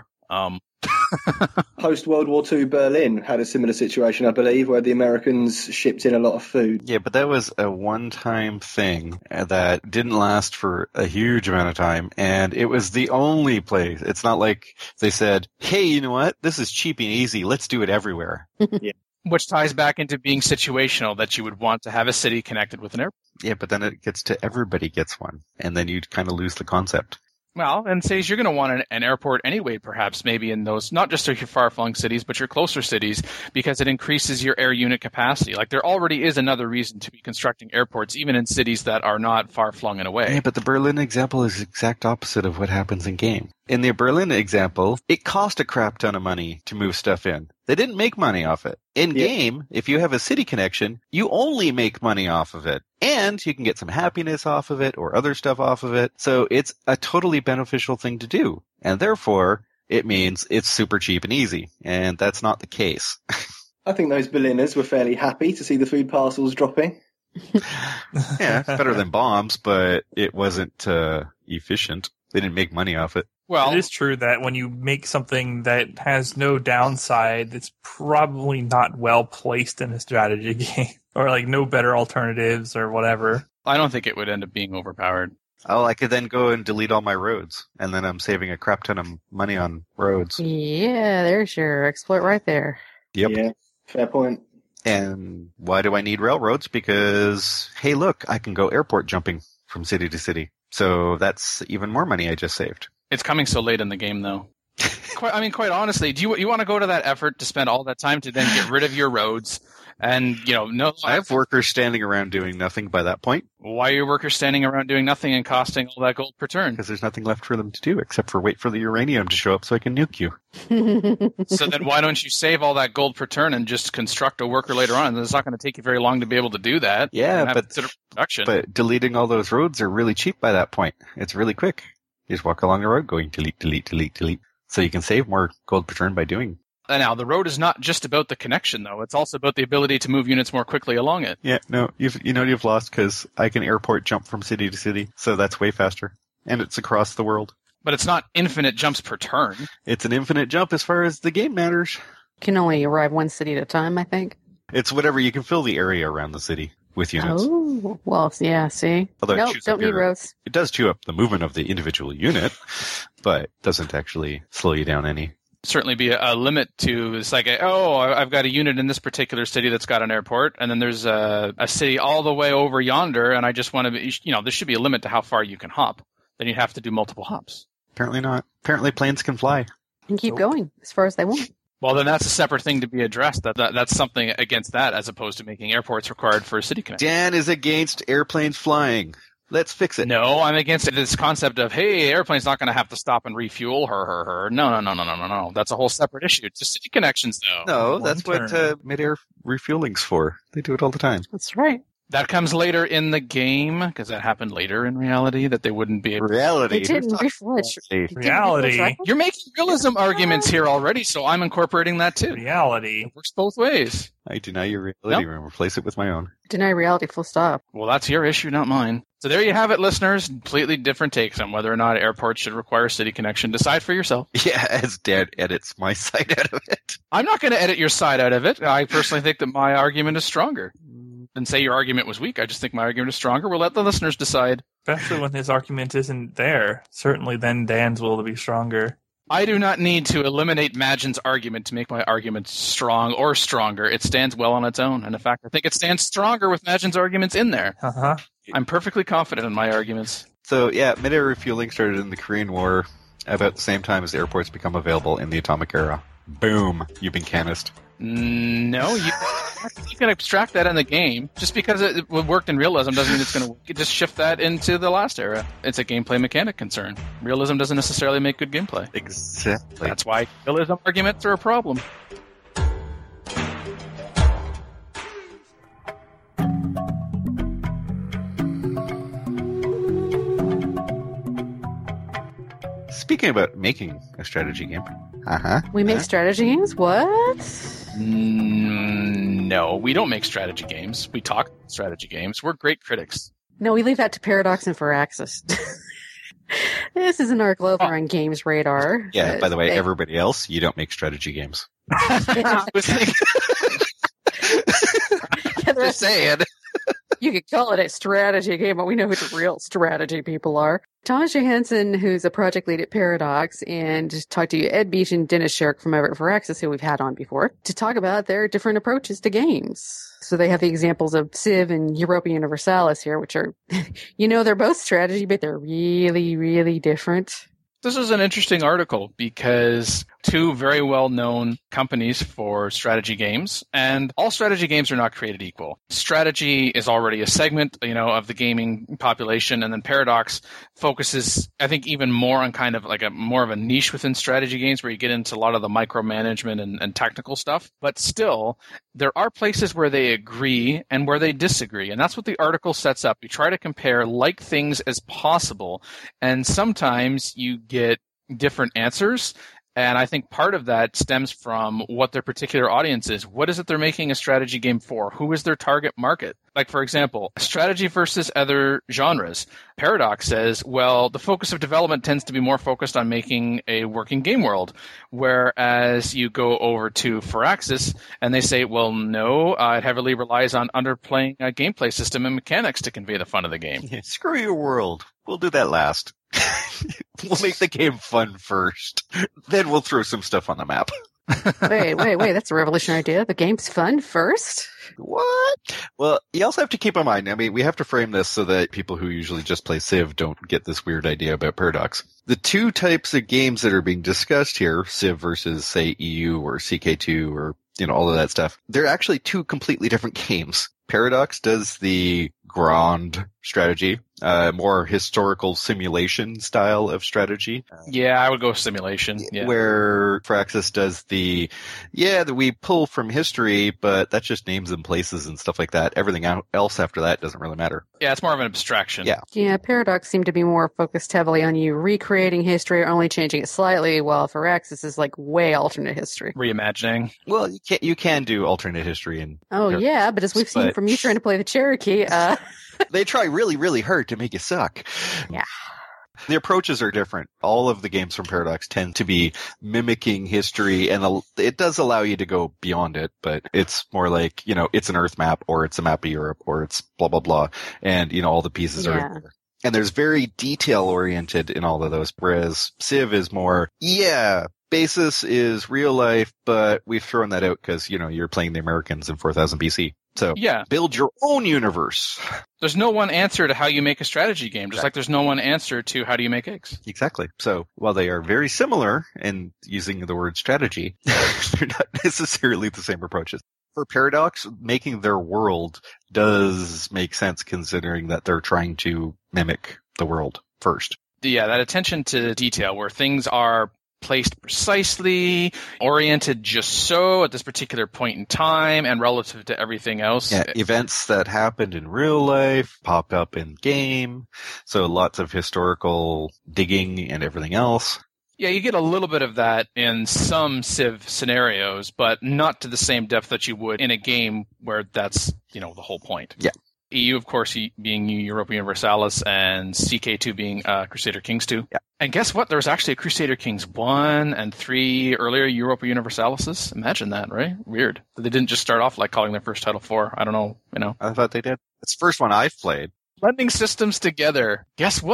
Post-World War II Berlin had a similar situation, I believe, where the Americans shipped in a lot of food. Yeah, but that was a one-time thing that didn't last for a huge amount of time, and it was the only place. It's not like they said, hey, you know what? This is cheap and easy. Let's do it everywhere. Which ties back into being situational, that you would want to have a city connected with an airport. Yeah, but then it gets to everybody gets one, and then you kind of lose the concept. Well, and says you're going to want an airport anyway, perhaps, maybe in those, not just your far-flung cities, but your closer cities, because it increases your air unit capacity. Like, there already is another reason to be constructing airports, even in cities that are not far-flung in a way. Yeah, but the Berlin example is the exact opposite of what happens in game. In the Berlin example, it cost a crap ton of money to move stuff in. They didn't make money off it. In game, if you have a city connection, you only make money off of it. And you can get some happiness off of it or other stuff off of it. So it's a totally beneficial thing to do. And therefore, it means it's super cheap and easy. And that's not the case. I think those Berliners were fairly happy to see the food parcels dropping. Yeah, it's better than bombs, but it wasn't efficient. They didn't make money off it. Well, it is true that when you make something that has no downside, it's probably not well placed in a strategy game. Or like no better alternatives or whatever. I don't think it would end up being overpowered. Oh, I could then go and delete all my roads, and then I'm saving a crap ton of money on roads. Yeah, there's your exploit right there. Yep. Yeah, fair point. And why do I need railroads? Because, hey, look, I can go airport jumping from city to city. So that's even more money I just saved. It's coming so late in the game, though. Quite honestly, do you want to go to that effort to spend all that time to then get rid of your roads? And, no. I have workers standing around doing nothing by that point. Why are your workers standing around doing nothing and costing all that gold per turn? Because there's nothing left for them to do except for wait for the uranium to show up so I can nuke you. So then why don't you save all that gold per turn and just construct a worker later on? It's not going to take you very long to be able to do that. Yeah, but deleting all those roads are really cheap by that point. It's really quick. You just walk along the road going delete, delete, delete, delete. So you can save more gold per turn by doing. And now, the road is not just about the connection, though. It's also about the ability to move units more quickly along it. Yeah, no, you've lost because I can airport jump from city to city, so that's way faster. And it's across the world. But it's not infinite jumps per turn. It's an infinite jump as far as the game matters. You can only arrive one city at a time, I think. It's whatever. You can fill the area around the city with units. Oh, well, yeah, see? Although nope, don't need roads. It does chew up the movement of the individual unit, but doesn't actually slow you down any. Certainly be a limit to, it's like, I've got a unit in this particular city that's got an airport, and then there's a city all the way over yonder, and I just want to be, there should be a limit to how far you can hop. Then you'd have to do multiple hops. Apparently not. Apparently planes can fly. And keep going as far as they want. Well, then that's a separate thing to be addressed. That's something against that, as opposed to making airports required for a city connection. Dan is against airplanes flying. Let's fix it. No, I'm against this concept of, hey, airplane's not going to have to stop and refuel her. No. That's a whole separate issue. It's just city connections, though. No, that's what mid-air refueling's for. They do it all the time. That's right. That comes later in the game, because that happened later in reality, that they wouldn't be able to. Reality. It didn't refresh. Reality. You're making realism arguments here already, so I'm incorporating that too. Reality. It works both ways. I deny your reality and replace it with my own. Deny reality, full stop. Well, that's your issue, not mine. So there you have it, listeners. Completely different takes on whether or not airports should require city connection. Decide for yourself. Yeah, as Dan edits my side out of it. I'm not going to edit your side out of it. I personally think that my argument is stronger. And say your argument was weak. I just think my argument is stronger. We'll let the listeners decide. Especially when his argument isn't there. Certainly then Dan's will be stronger. I do not need to eliminate Magin's argument to make my argument strong or stronger. It stands well on its own. And in fact, I think it stands stronger with Magin's arguments in there. Uh-huh. I'm perfectly confident in my arguments. So, yeah, mid-air refueling started in the Korean War about the same time as airports become available in the atomic era. Boom. You've been canist. No, you can abstract that in the game. Just because it worked in realism doesn't mean it's going to just shift that into the last era. It's a gameplay mechanic concern. Realism doesn't necessarily make good gameplay. Exactly. That's why realism arguments are a problem. Speaking about making a strategy game. We make strategy games? What? No, we don't make strategy games. We talk strategy games. We're great critics. No, we leave that to Paradox and Firaxis. This is an article over on Games Radar. Yeah, by the way, everybody else, you don't make strategy games. Just saying. You could call it a strategy game, but we know who the real strategy people are. Thomas Johansson, who's a project lead at Paradox, and talked to Ed Beach and Dennis Sherrick from over at Firaxis, who we've had on before, to talk about their different approaches to games. So they have the examples of Civ and Europa Universalis here, which are, they're both strategy, but they're really, really different. This is an interesting article because two very well-known companies for strategy games, and all strategy games are not created equal. Strategy is already a segment, of the gaming population, and then Paradox focuses, I think, even more on kind of like more of a niche within strategy games where you get into a lot of the micromanagement and technical stuff. But still, there are places where they agree and where they disagree, and that's what the article sets up. You try to compare like things as possible, and sometimes you get different answers. And I think part of that stems from what their particular audience is. What is it they're making a strategy game for? Who is their target market? Like, for example, strategy versus other genres. Paradox says, well, the focus of development tends to be more focused on making a working game world. Whereas you go over to Firaxis and they say, well, no, it heavily relies on underplaying a gameplay system and mechanics to convey the fun of the game. Yeah, screw your world. We'll do that last. We'll make the game fun first. Then we'll throw some stuff on the map. Wait. That's a revolutionary idea. The game's fun first? What? Well, you also have to keep in mind, we have to frame this so that people who usually just play Civ don't get this weird idea about Paradox. The two types of games that are being discussed here, Civ versus, say, EU or CK2 or, all of that stuff, they're actually two completely different games. Paradox does the grand strategy, more historical simulation style of strategy. Yeah, I would go simulation. Yeah. Where Firaxis does that we pull from history, but that's just names and places and stuff like that. Everything else after that doesn't really matter. Yeah, it's more of an abstraction. Yeah, Paradox seemed to be more focused heavily on you recreating history or only changing it slightly, while Firaxis is like way alternate history. Reimagining. Well, you can do alternate history and. Oh yeah, but as we've seen from you trying to play the Cherokee, they try really, really hard to make you suck. Yeah. The approaches are different. All of the games from Paradox tend to be mimicking history, and it does allow you to go beyond it, but it's more like, it's an Earth map, or it's a map of Europe, or it's blah, blah, blah, and, all the pieces are in there. And there's very detail-oriented in all of those, whereas Civ is more, basis is real life, but we've thrown that out because, you're playing the Americans in 4000 BC. So build your own universe. There's no one answer to how you make a strategy game, just like there's no one answer to how do you make eggs. Exactly. So while they are very similar in using the word strategy, they're not necessarily the same approaches. For Paradox, making their world does make sense considering that they're trying to mimic the world first. Yeah, that attention to detail where things are placed precisely, oriented just so at this particular point in time and relative to everything else. Yeah, events that happened in real life pop up in game. So lots of historical digging and everything else. Yeah, you get a little bit of that in some Civ scenarios, but not to the same depth that you would in a game where that's, the whole point. Yeah. EU, of course, being Europa Universalis, and CK2 being Crusader Kings 2. Yeah. And guess what? There was actually a Crusader Kings 1 and 3 earlier Europa Universalises. Imagine that, right? Weird. They didn't just start off like calling their first title 4. I don't know, I thought they did. It's the first one I've played. Blending systems together. Guess what?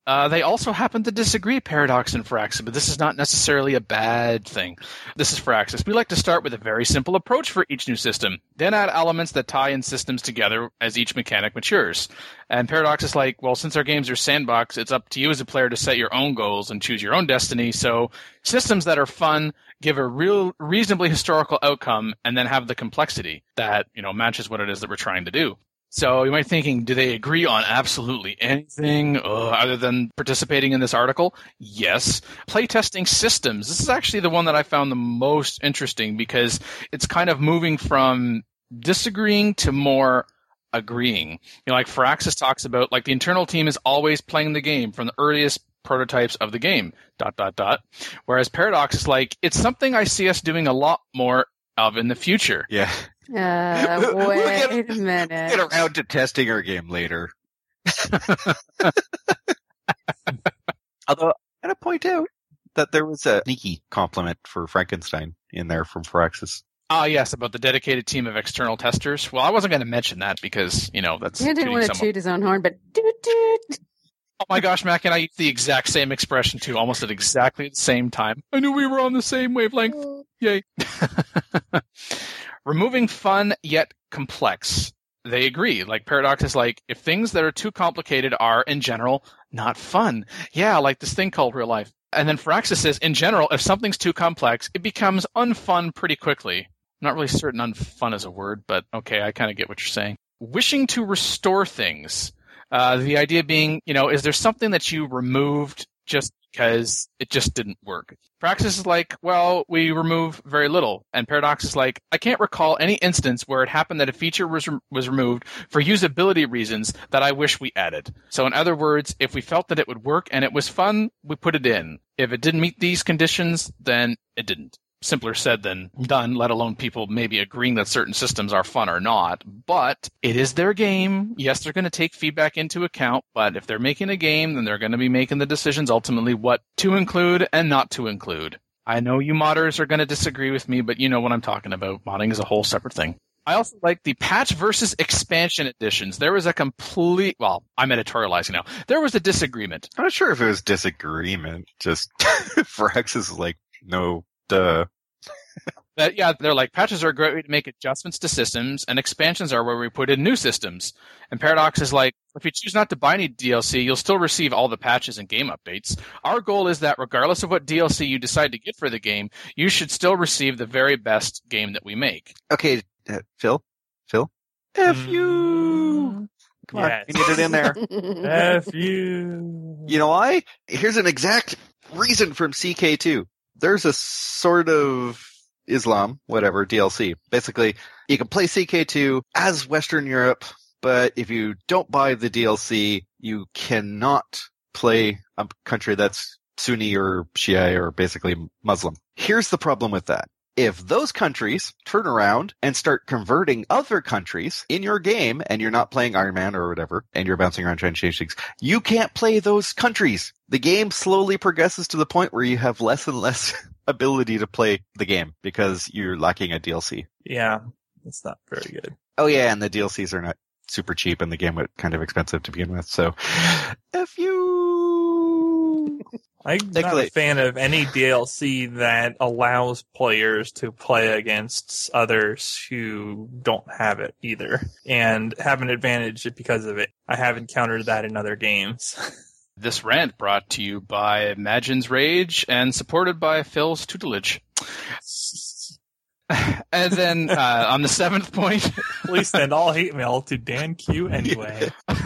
They also happen to disagree, Paradox and Firaxis, but this is not necessarily a bad thing. This is Firaxis. We like to start with a very simple approach for each new system, then add elements that tie in systems together as each mechanic matures. And Paradox is like, well, since our games are sandbox, it's up to you as a player to set your own goals and choose your own destiny, so systems that are fun give a reasonably historical outcome and then have the complexity that, matches what it is that we're trying to do. So you might be thinking, do they agree on absolutely anything other than participating in this article? Yes. Playtesting systems. This is actually the one that I found the most interesting because it's kind of moving from disagreeing to more agreeing. Like Firaxis talks about, like the internal team is always playing the game from the earliest prototypes of the game, ... Whereas Paradox is like, it's something I see us doing a lot more of in the future. Yeah. Wait a minute. Get around to testing our game later. Although, I'm going to point out that there was a sneaky compliment for Frankenstein in there from Firaxis. Ah, yes, about the dedicated team of external testers. Well, I wasn't going to mention that because, that's... He didn't want to toot his own horn, but toot. Oh my gosh, Mac and I used the exact same expression too, almost at exactly the same time. I knew we were on the same wavelength. Yay. Removing fun yet complex. They agree. Like Paradox is like, if things that are too complicated are, in general, not fun. Yeah, like this thing called real life. And then Firaxis says, in general, if something's too complex, it becomes unfun pretty quickly. I'm not really certain unfun is a word, but okay, I kind of get what you're saying. Wishing to restore things. The idea being, is there something that you removed just because it just didn't work? Firaxis is like, well, we remove very little. And Paradox is like, I can't recall any instance where it happened that a feature was removed for usability reasons that I wish we added. So in other words, if we felt that it would work and it was fun, we put it in. If it didn't meet these conditions, then it didn't. Simpler said than done, let alone people maybe agreeing that certain systems are fun or not. But it is their game. Yes, they're going to take feedback into account, but if they're making a game, then they're going to be making the decisions ultimately what to include and not to include. I know you modders are going to disagree with me, but you know what I'm talking about. Modding is a whole separate thing. I also like the patch versus expansion editions. There was a I'm editorializing now. There was a disagreement. I'm not sure if it was disagreement. Just Firaxis is like, no, duh. But yeah, they're like, patches are a great way to make adjustments to systems, and expansions are where we put in new systems. And Paradox is like, if you choose not to buy any DLC, you'll still receive all the patches and game updates. Our goal is that regardless of what DLC you decide to get for the game, you should still receive the very best game that we make. Okay, Phil? F you! Come on, you need it in there. F you! You know why? Here's an exact reason from CK2. There's a sort of Islam, whatever, DLC. Basically, you can play CK2 as Western Europe, but if you don't buy the DLC, you cannot play a country that's Sunni or Shia or basically Muslim. Here's the problem with that. If those countries turn around and start converting other countries in your game, and you're not playing Iron Man or whatever, and you're bouncing around trying to change things, you can't play those countries. The game slowly progresses to the point where you have less and less ability to play the game because you're lacking a DLC. Yeah, it's not very good. Oh yeah, and the DLCs are not super cheap, and the game was kind of expensive to begin with, so F you! I'm not a fan of any DLC that allows players to play against others who don't have it either and have an advantage because of it. I have encountered that in other games. This rant brought to you by Imagine's Rage and supported by Phil's tutelage. And then on the 7th point... Please send all hate mail to Dan Q anyway.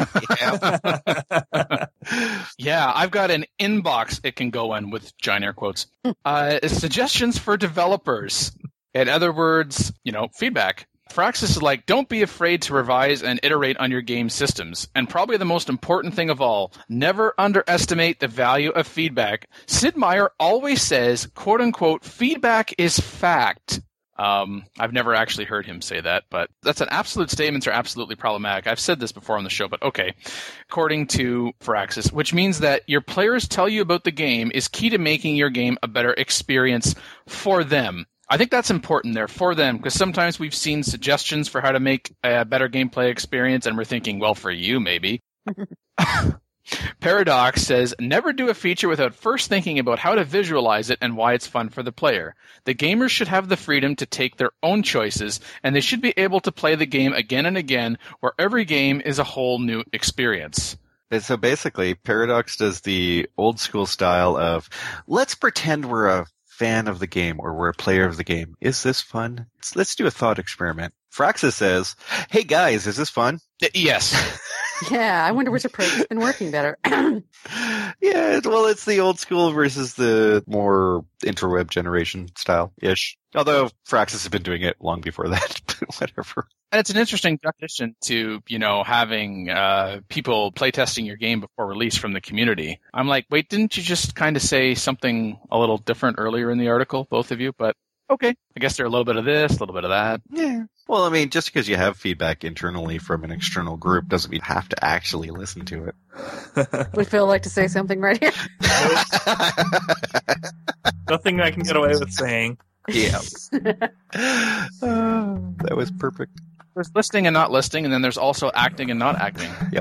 Yeah, I've got an inbox it can go in with giant air quotes. Suggestions for developers. In other words, feedback. Firaxis is like, don't be afraid to revise and iterate on your game systems. And probably the most important thing of all, never underestimate the value of feedback. Sid Meier always says, quote unquote, feedback is fact. I've never actually heard him say that, but that's an absolute statements are absolutely problematic. I've said this before on the show, but okay. According to Firaxis, which means that your players tell you about the game is key to making your game a better experience for them. I think that's important there, for them, because sometimes we've seen suggestions for how to make a better gameplay experience, and we're thinking, well, for you, maybe. Paradox says, never do a feature without first thinking about how to visualize it and why it's fun for the player. The gamers should have the freedom to take their own choices, and they should be able to play the game again and again, where every game is a whole new experience. And so basically, Paradox does the old school style of, let's pretend we're a fan of the game or we're a player of the game. Is this fun? Let's do a thought experiment. Fraxis says, hey guys, is this fun? Yes. Yeah, I wonder which approach has been working better. Yeah, well, it's the old school versus the more interweb generation style-ish. Although Fraxis has been doing it long before that, but whatever. And it's an interesting juxtaposition to, having people playtesting your game before release from the community. I'm like, wait, didn't you just kind of say something a little different earlier in the article, both of you? But okay, I guess there are a little bit of this, a little bit of that. Yeah. Well, I mean, just because you have feedback internally from an external group doesn't mean you have to actually listen to it. Would Phil like to say something right here? Nothing I can get away with saying. Yeah. That was perfect. There's listing and not listing, and then there's also acting and not acting. Yep.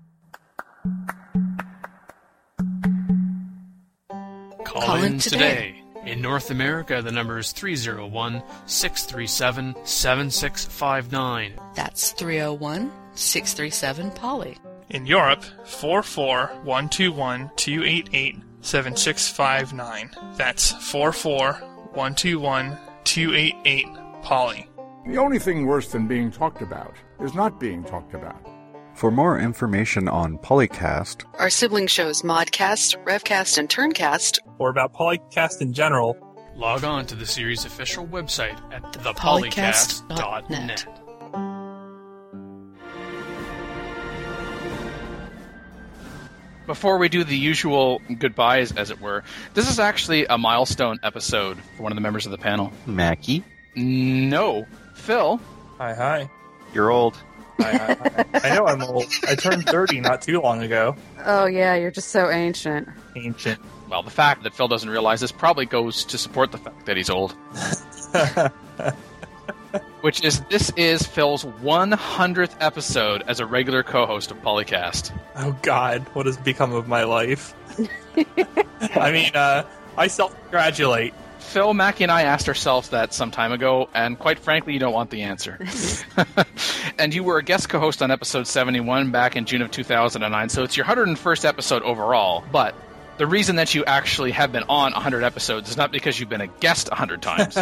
Call in today. In North America, the number is 301-637-7659. That's 301-637-POLY. In Europe, 44-121-288-7659. That's 44-121-288-POLY. The only thing worse than being talked about is not being talked about. For more information on Polycast, Our sibling shows Modcast, Revcast, and Turncast, Or about Polycast in general, Log on to the series' official website at thepolycast.net. Before we do the usual goodbyes, as it were, this is actually a milestone episode for one of the members of the panel. Mackie, No. Phil. hi. you're old. I know I'm old. I turned 30 not too long ago. Oh, yeah, you're just so ancient. Ancient. Well, the fact that Phil doesn't realize this probably goes to support the fact that he's old. This is Phil's 100th episode as a regular co-host of Polycast. Oh God, what has become of my life? I mean, I self-congratulate. Phil, Mackie, and I asked ourselves that some time ago, and quite frankly, you don't want the answer. And you were a guest co-host on episode 71 back in June of 2009, so it's your 101st episode overall, but the reason that you actually have been on 100 episodes is not because you've been a guest 100 times.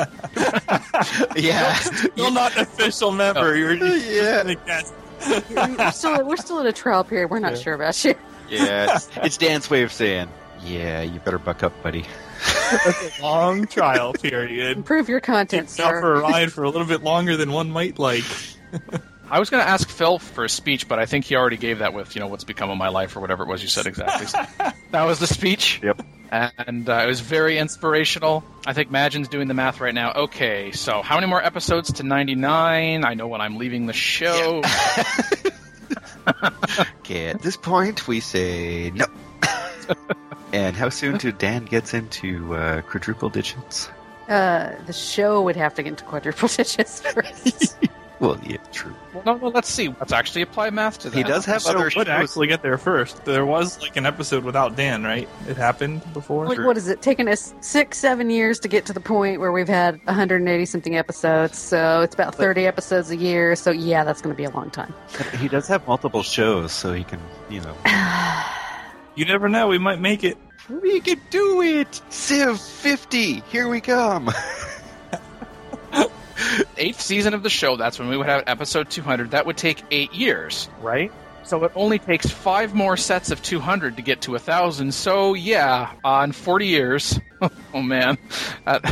Yeah. You're not an official member. Oh. You're just a guest. We're still in a trial period. We're not sure about you. Yeah, it's Dan's way of saying, yeah, you better buck up, buddy. That's a long trial period. Improve your content, Keep out sir. for a ride for a little bit longer than one might like. I was going to ask Phil for a speech, but I think he already gave that with, what's become of my life or whatever it was you said exactly. So that was the speech. Yep. And it was very inspirational. I think Madgen's doing the math right now. Okay, so how many more episodes to 99? I know when I'm leaving the show. Okay, at this point, we say no. And how soon till Dan gets into quadruple digits? The show would have to get into quadruple digits first. Well, yeah, true. Well, no, let's see. Let's actually apply math to that. He does have So other would shows. actually get there first. There was like an episode without Dan, right? It happened before. What is it? Taken us 6-7 years to get to the point where we've had 180 something episodes. So it's about 30 episodes a year. So yeah, that's going to be a long time. He does have multiple shows, so he can, You never know. We might make it. We can do it! Civ 50! Here we come! 8th season of the show, that's when we would have episode 200. That would take 8 years. Right? So it only takes 5 more sets of 200 to get to 1,000. So yeah, on 40 years. Oh man. Well,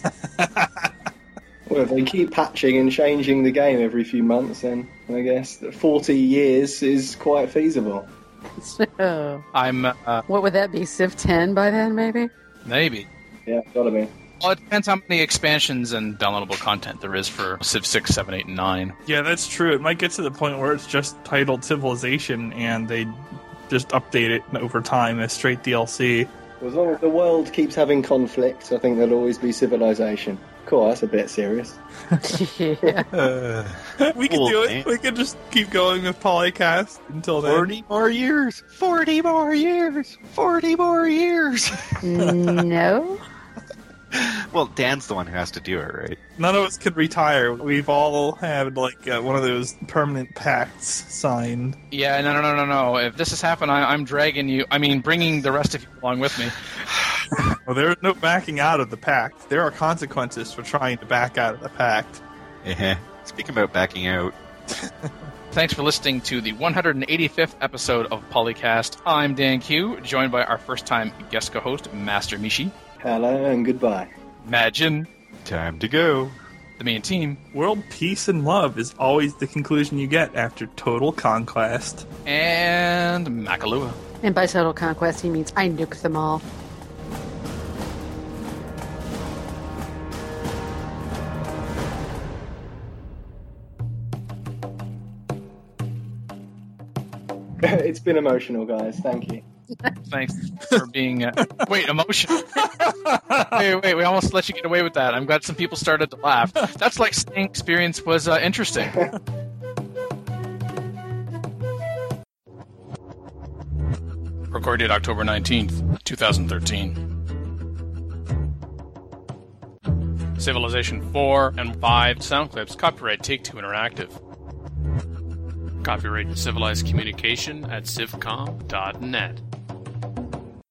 if they keep patching and changing the game every few months, then I guess that 40 years is quite feasible. So, I'm what would that be? Civ 10 by then, maybe? maybe. Yeah, gotta be. Well, it depends how many expansions and downloadable content there is for Civ 6, 7, 8, and 9. Yeah, that's true. It might get to the point where it's just titled Civilization and they just update it over time as straight DLC. As long as the world keeps having conflict, I think there'll always be civilization. Cool, that's a bit serious. Yeah. We can do it. We can just keep going with Polycast until then. 40 more years! 40 more years! 40 more years! No. Well, Dan's the one who has to do it, right? None of us could retire. We've all had, like, one of those permanent pacts signed. Yeah, no. If this has happened, I'm dragging you. I mean, bringing the rest of you along with me. Well, there is no backing out of the pact. There are consequences for trying to back out of the pact. Yeah. Speaking about backing out. Thanks for listening to the 185th episode of Polycast. I'm Dan Q, joined by our first-time guest co-host, Master Mishi. Hello and goodbye. Majin. Time to go. The main team. World peace and love is always the conclusion you get after total conquest. And Makalua. And by total conquest, he means I nuke them all. It's been emotional, guys. Thank you. Thanks for being... Wait, emotional? Wait, we almost let you get away with that. I'm glad some people started to laugh. That's like saying experience was interesting. Recorded October 19th, 2013. Civilization 4 and 5 sound clips. Copyright Take-Two Interactive. Copyright Civilized Communication at civcom.net.